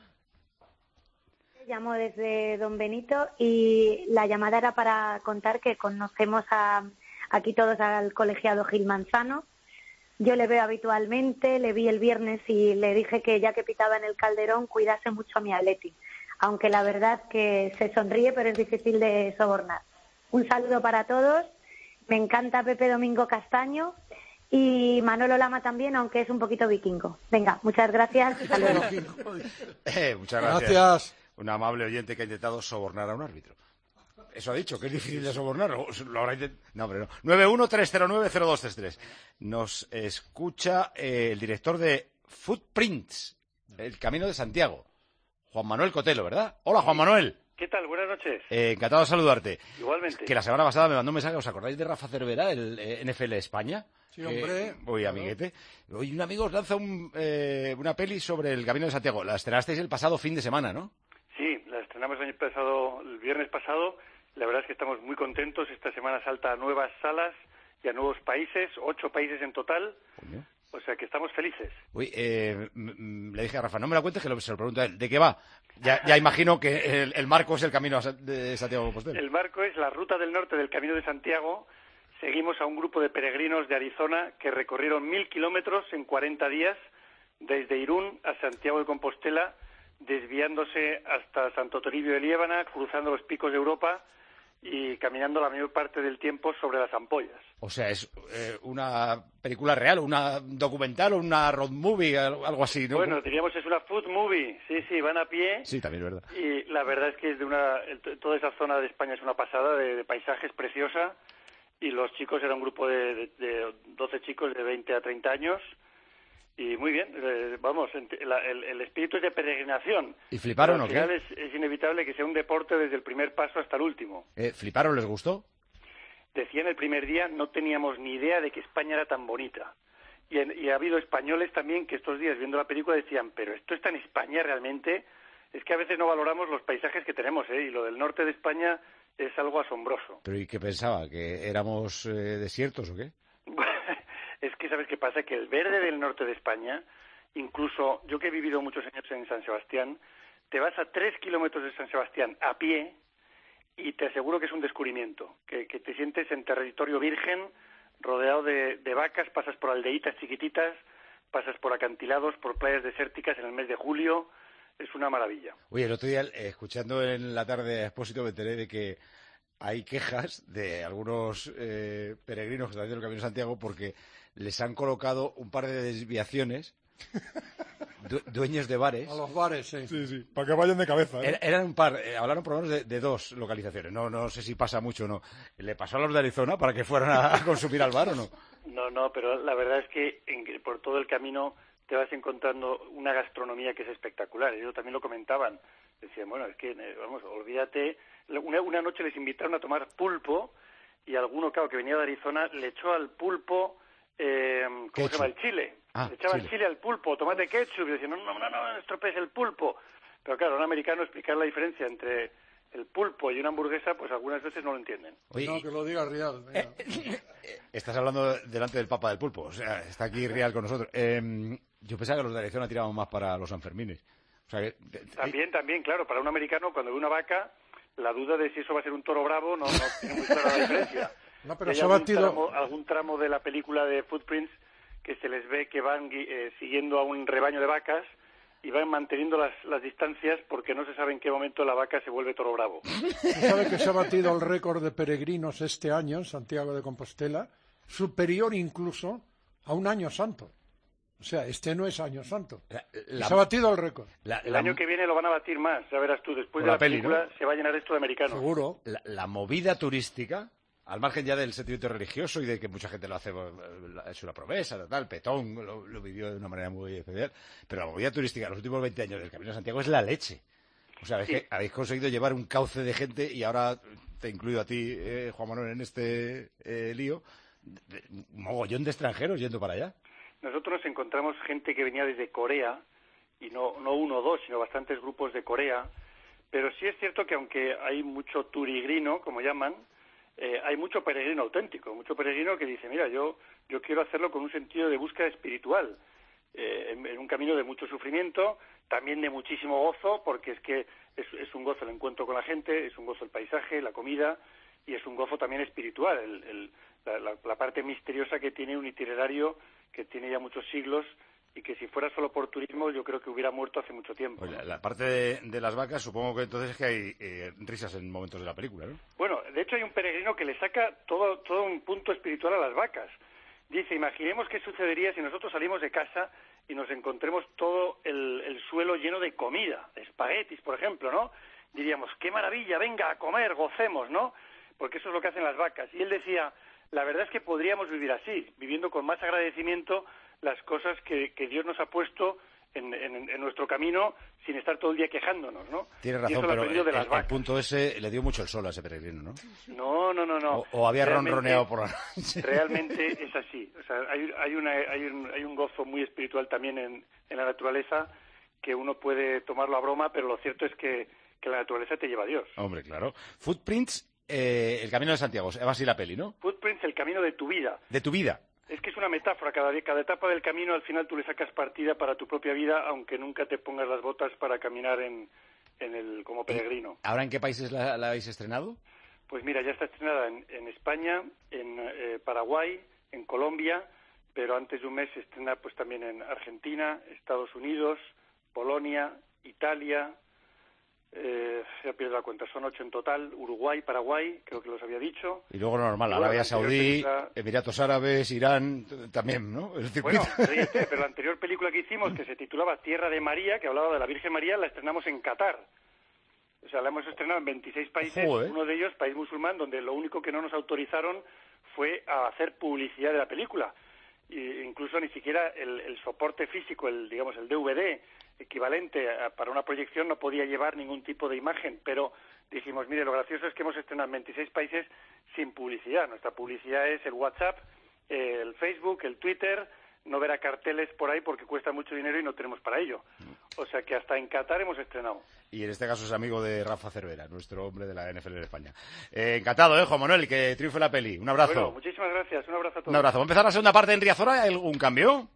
Llamo desde Don Benito y la llamada era para contar que conocemos aquí todos al colegiado Gil Manzano. Yo le veo habitualmente, le vi el viernes y le dije que ya que pitaba en el Calderón cuidase mucho a mi Atleti, aunque la verdad que se sonríe pero es difícil de sobornar. Un saludo para todos, me encanta Pepe Domingo Castaño y Manolo Lama también, aunque es un poquito vikingo. Venga, muchas gracias, hasta luego. Muchas gracias. Un amable oyente que ha intentado sobornar a un árbitro. Eso ha dicho, que es difícil de sobornar. Lo habrá intentado. No, hombre, no. 913090233. Nos escucha el director de Footprints, El Camino de Santiago, Juan Manuel Cotelo, ¿verdad? Hola, Juan Manuel. ¿Qué tal? Buenas noches. Encantado de saludarte. Igualmente. Que la semana pasada me mandó un mensaje, ¿os acordáis de Rafa Cervera, el NFL España? Sí, hombre. Hoy, amiguete. Hoy un amigo os lanza una peli sobre El Camino de Santiago. La estrenasteis el pasado fin de semana, ¿no? Sí, la estrenamos el viernes pasado. La verdad es que estamos muy contentos. Esta semana salta a nuevas salas y a nuevos países, 8 países en total. Coño. O sea que estamos felices. Uy, le dije a Rafa, no me la cuentes, que se lo pregunto a él. ¿De qué va? Ya imagino que el marco es el Camino de Santiago de Compostela. El marco es la ruta del norte del Camino de Santiago. Seguimos a un grupo de peregrinos de Arizona que recorrieron 1000 kilómetros en 40 días desde Irún a Santiago de Compostela, desviándose hasta Santo Toribio de Liébana, cruzando los picos de Europa y caminando la mayor parte del tiempo sobre las ampollas. O sea, es una película real, una documental o una road movie, algo así, ¿no? Bueno, diríamos es una food movie. Sí, van a pie. Sí, también es verdad. Y la verdad es que toda esa zona de España es una pasada de paisajes preciosa y los chicos era un grupo de 12 chicos de 20 a 30 años. Y muy bien, vamos, el espíritu es de peregrinación. ¿Y fliparon o qué? Al final es inevitable que sea un deporte desde el primer paso hasta el último. ¿Fliparon? ¿Les gustó? Decían el primer día, no teníamos ni idea de que España era tan bonita. Y ha habido españoles también que estos días viendo la película decían, pero esto está en España realmente. Es que a veces no valoramos los paisajes que tenemos, y lo del norte de España es algo asombroso. ¿Pero y qué pensaba? ¿Que éramos desiertos o qué? Es que, ¿sabes qué pasa? Que el verde del norte de España, incluso yo que he vivido muchos años en San Sebastián, te vas a 3 kilómetros de San Sebastián a pie y te aseguro que es un descubrimiento, que te sientes en territorio virgen, rodeado de vacas, pasas por aldeitas chiquititas, pasas por acantilados, por playas desérticas en el mes de julio, es una maravilla. Oye, el otro día, escuchando en la tarde a Expósito, me enteré de que hay quejas de algunos peregrinos que están haciendo el Camino de Santiago porque les han colocado un par de desviaciones dueños de bares. A los bares, sí. Sí, para que vayan de cabeza. Eran un par, hablaron por lo menos de 2 localizaciones. No sé si pasa mucho o no. ¿Le pasó a los de Arizona para que fueran a consumir al bar o no? No, pero la verdad es que por todo el camino te vas encontrando una gastronomía que es espectacular. Ellos también lo comentaban. Decían, bueno, es que, vamos, olvídate. Una noche les invitaron a tomar pulpo y alguno, claro, que venía de Arizona, le echó al pulpo, ¿cómo se llama? El chile. Le echaba el chile al pulpo, tomate ketchup, y decían, no estropees el pulpo. Pero claro, a un americano explicar la diferencia entre el pulpo y una hamburguesa, pues algunas veces no lo entienden. Oye, no, que lo diga Rial. Estás hablando delante del Papa del Pulpo, o sea, está aquí Rial con nosotros. Yo pensaba que los de Arizona tiraban más para los Sanfermines. O sea, También, claro, para un americano, cuando ve una vaca, la duda de si eso va a ser un toro bravo no tiene muy clara la diferencia. No, pero se ha batido algún tramo de la película de Footprints que se les ve que van siguiendo a un rebaño de vacas y van manteniendo las distancias porque no se sabe en qué momento la vaca se vuelve toro bravo. ¿Usted sabe que se ha batido el récord de peregrinos este año en Santiago de Compostela, superior incluso a un año santo? O sea, este no es año santo. Se ha batido el récord. El año que viene lo van a batir más, ya verás tú. Después de la película, ¿no? Se va a llenar esto de americanos. Seguro. La movida turística, al margen ya del sentimiento religioso y de que mucha gente lo hace, es una promesa, tal, Petón lo vivió de una manera muy especial, pero la movida turística en los últimos 20 años del Camino de Santiago es la leche. O sea, que habéis conseguido llevar un cauce de gente y ahora te incluyo a ti, Juan Manuel, en este lío, un mogollón de extranjeros yendo para allá. Nosotros nos encontramos gente que venía desde Corea, y no uno o dos, sino bastantes grupos de Corea, pero sí es cierto que aunque hay mucho turigrino, como llaman, hay mucho peregrino auténtico, mucho peregrino que dice, mira, yo quiero hacerlo con un sentido de búsqueda espiritual, en un camino de mucho sufrimiento, también de muchísimo gozo, porque es que es un gozo el encuentro con la gente, es un gozo el paisaje, la comida, y es un gozo también espiritual, la parte misteriosa que tiene un itinerario que tiene ya muchos siglos y que si fuera solo por turismo yo creo que hubiera muerto hace mucho tiempo. Pues la parte de las vacas, supongo que entonces es que hay risas en momentos de la película, ¿no? Bueno, de hecho hay un peregrino que le saca todo un punto espiritual a las vacas. Dice, imaginemos qué sucedería si nosotros salimos de casa y nos encontremos todo el suelo lleno de comida, de espaguetis, por ejemplo, ¿no? Diríamos, qué maravilla, venga a comer, gocemos, ¿no? Porque eso es lo que hacen las vacas. Y él decía, la verdad es que podríamos vivir así, viviendo con más agradecimiento las cosas que Dios nos ha puesto en nuestro camino sin estar todo el día quejándonos, ¿no? Tienes razón, pero el punto ese le dio mucho el sol a ese peregrino, ¿no? No. O había ronroneado por la noche. Realmente es así. O sea, hay un gozo muy espiritual también en la naturaleza que uno puede tomarlo a broma, pero lo cierto es que la naturaleza te lleva a Dios. Hombre, claro. Footprints, el Camino de Santiago, va así la peli, ¿no? Footprints, el camino de tu vida. De tu vida. Es que es una metáfora, cada etapa del camino al final tú le sacas partida para tu propia vida, aunque nunca te pongas las botas para caminar como peregrino. ¿Ahora en qué países la habéis estrenado? Pues mira, ya está estrenada en España, en Paraguay, en Colombia, pero antes de un mes se estrena pues también en Argentina, Estados Unidos, Polonia, Italia, ya pierdo la cuenta, son 8 en total, Uruguay, Paraguay, creo que los había dicho. Y luego normal, Arabia Saudí, Emiratos Árabes, Irán, también, ¿no? Bueno, ríete, pero la anterior película que hicimos, que se titulaba Tierra de María, que hablaba de la Virgen María, la estrenamos en Qatar. O sea, la hemos estrenado en 26 países, uno de ellos, país musulmán, donde lo único que no nos autorizaron fue a hacer publicidad de la película. Incluso ni siquiera el soporte físico, el DVD equivalente para una proyección no podía llevar ningún tipo de imagen, pero dijimos, mire, lo gracioso es que hemos estrenado en 26 países sin publicidad. Nuestra publicidad es el WhatsApp, el Facebook, el Twitter. No verá carteles por ahí porque cuesta mucho dinero y no tenemos para ello. O sea que hasta en Qatar hemos estrenado. Y en este caso es amigo de Rafa Cervera, nuestro hombre de la NFL en España. Encantado, Juan Manuel, que triunfe la peli. Un abrazo. Bueno, muchísimas gracias. Un abrazo a todos. Un abrazo. ¿Va a empezar la segunda parte en Riazor? ¿Hay algún cambio?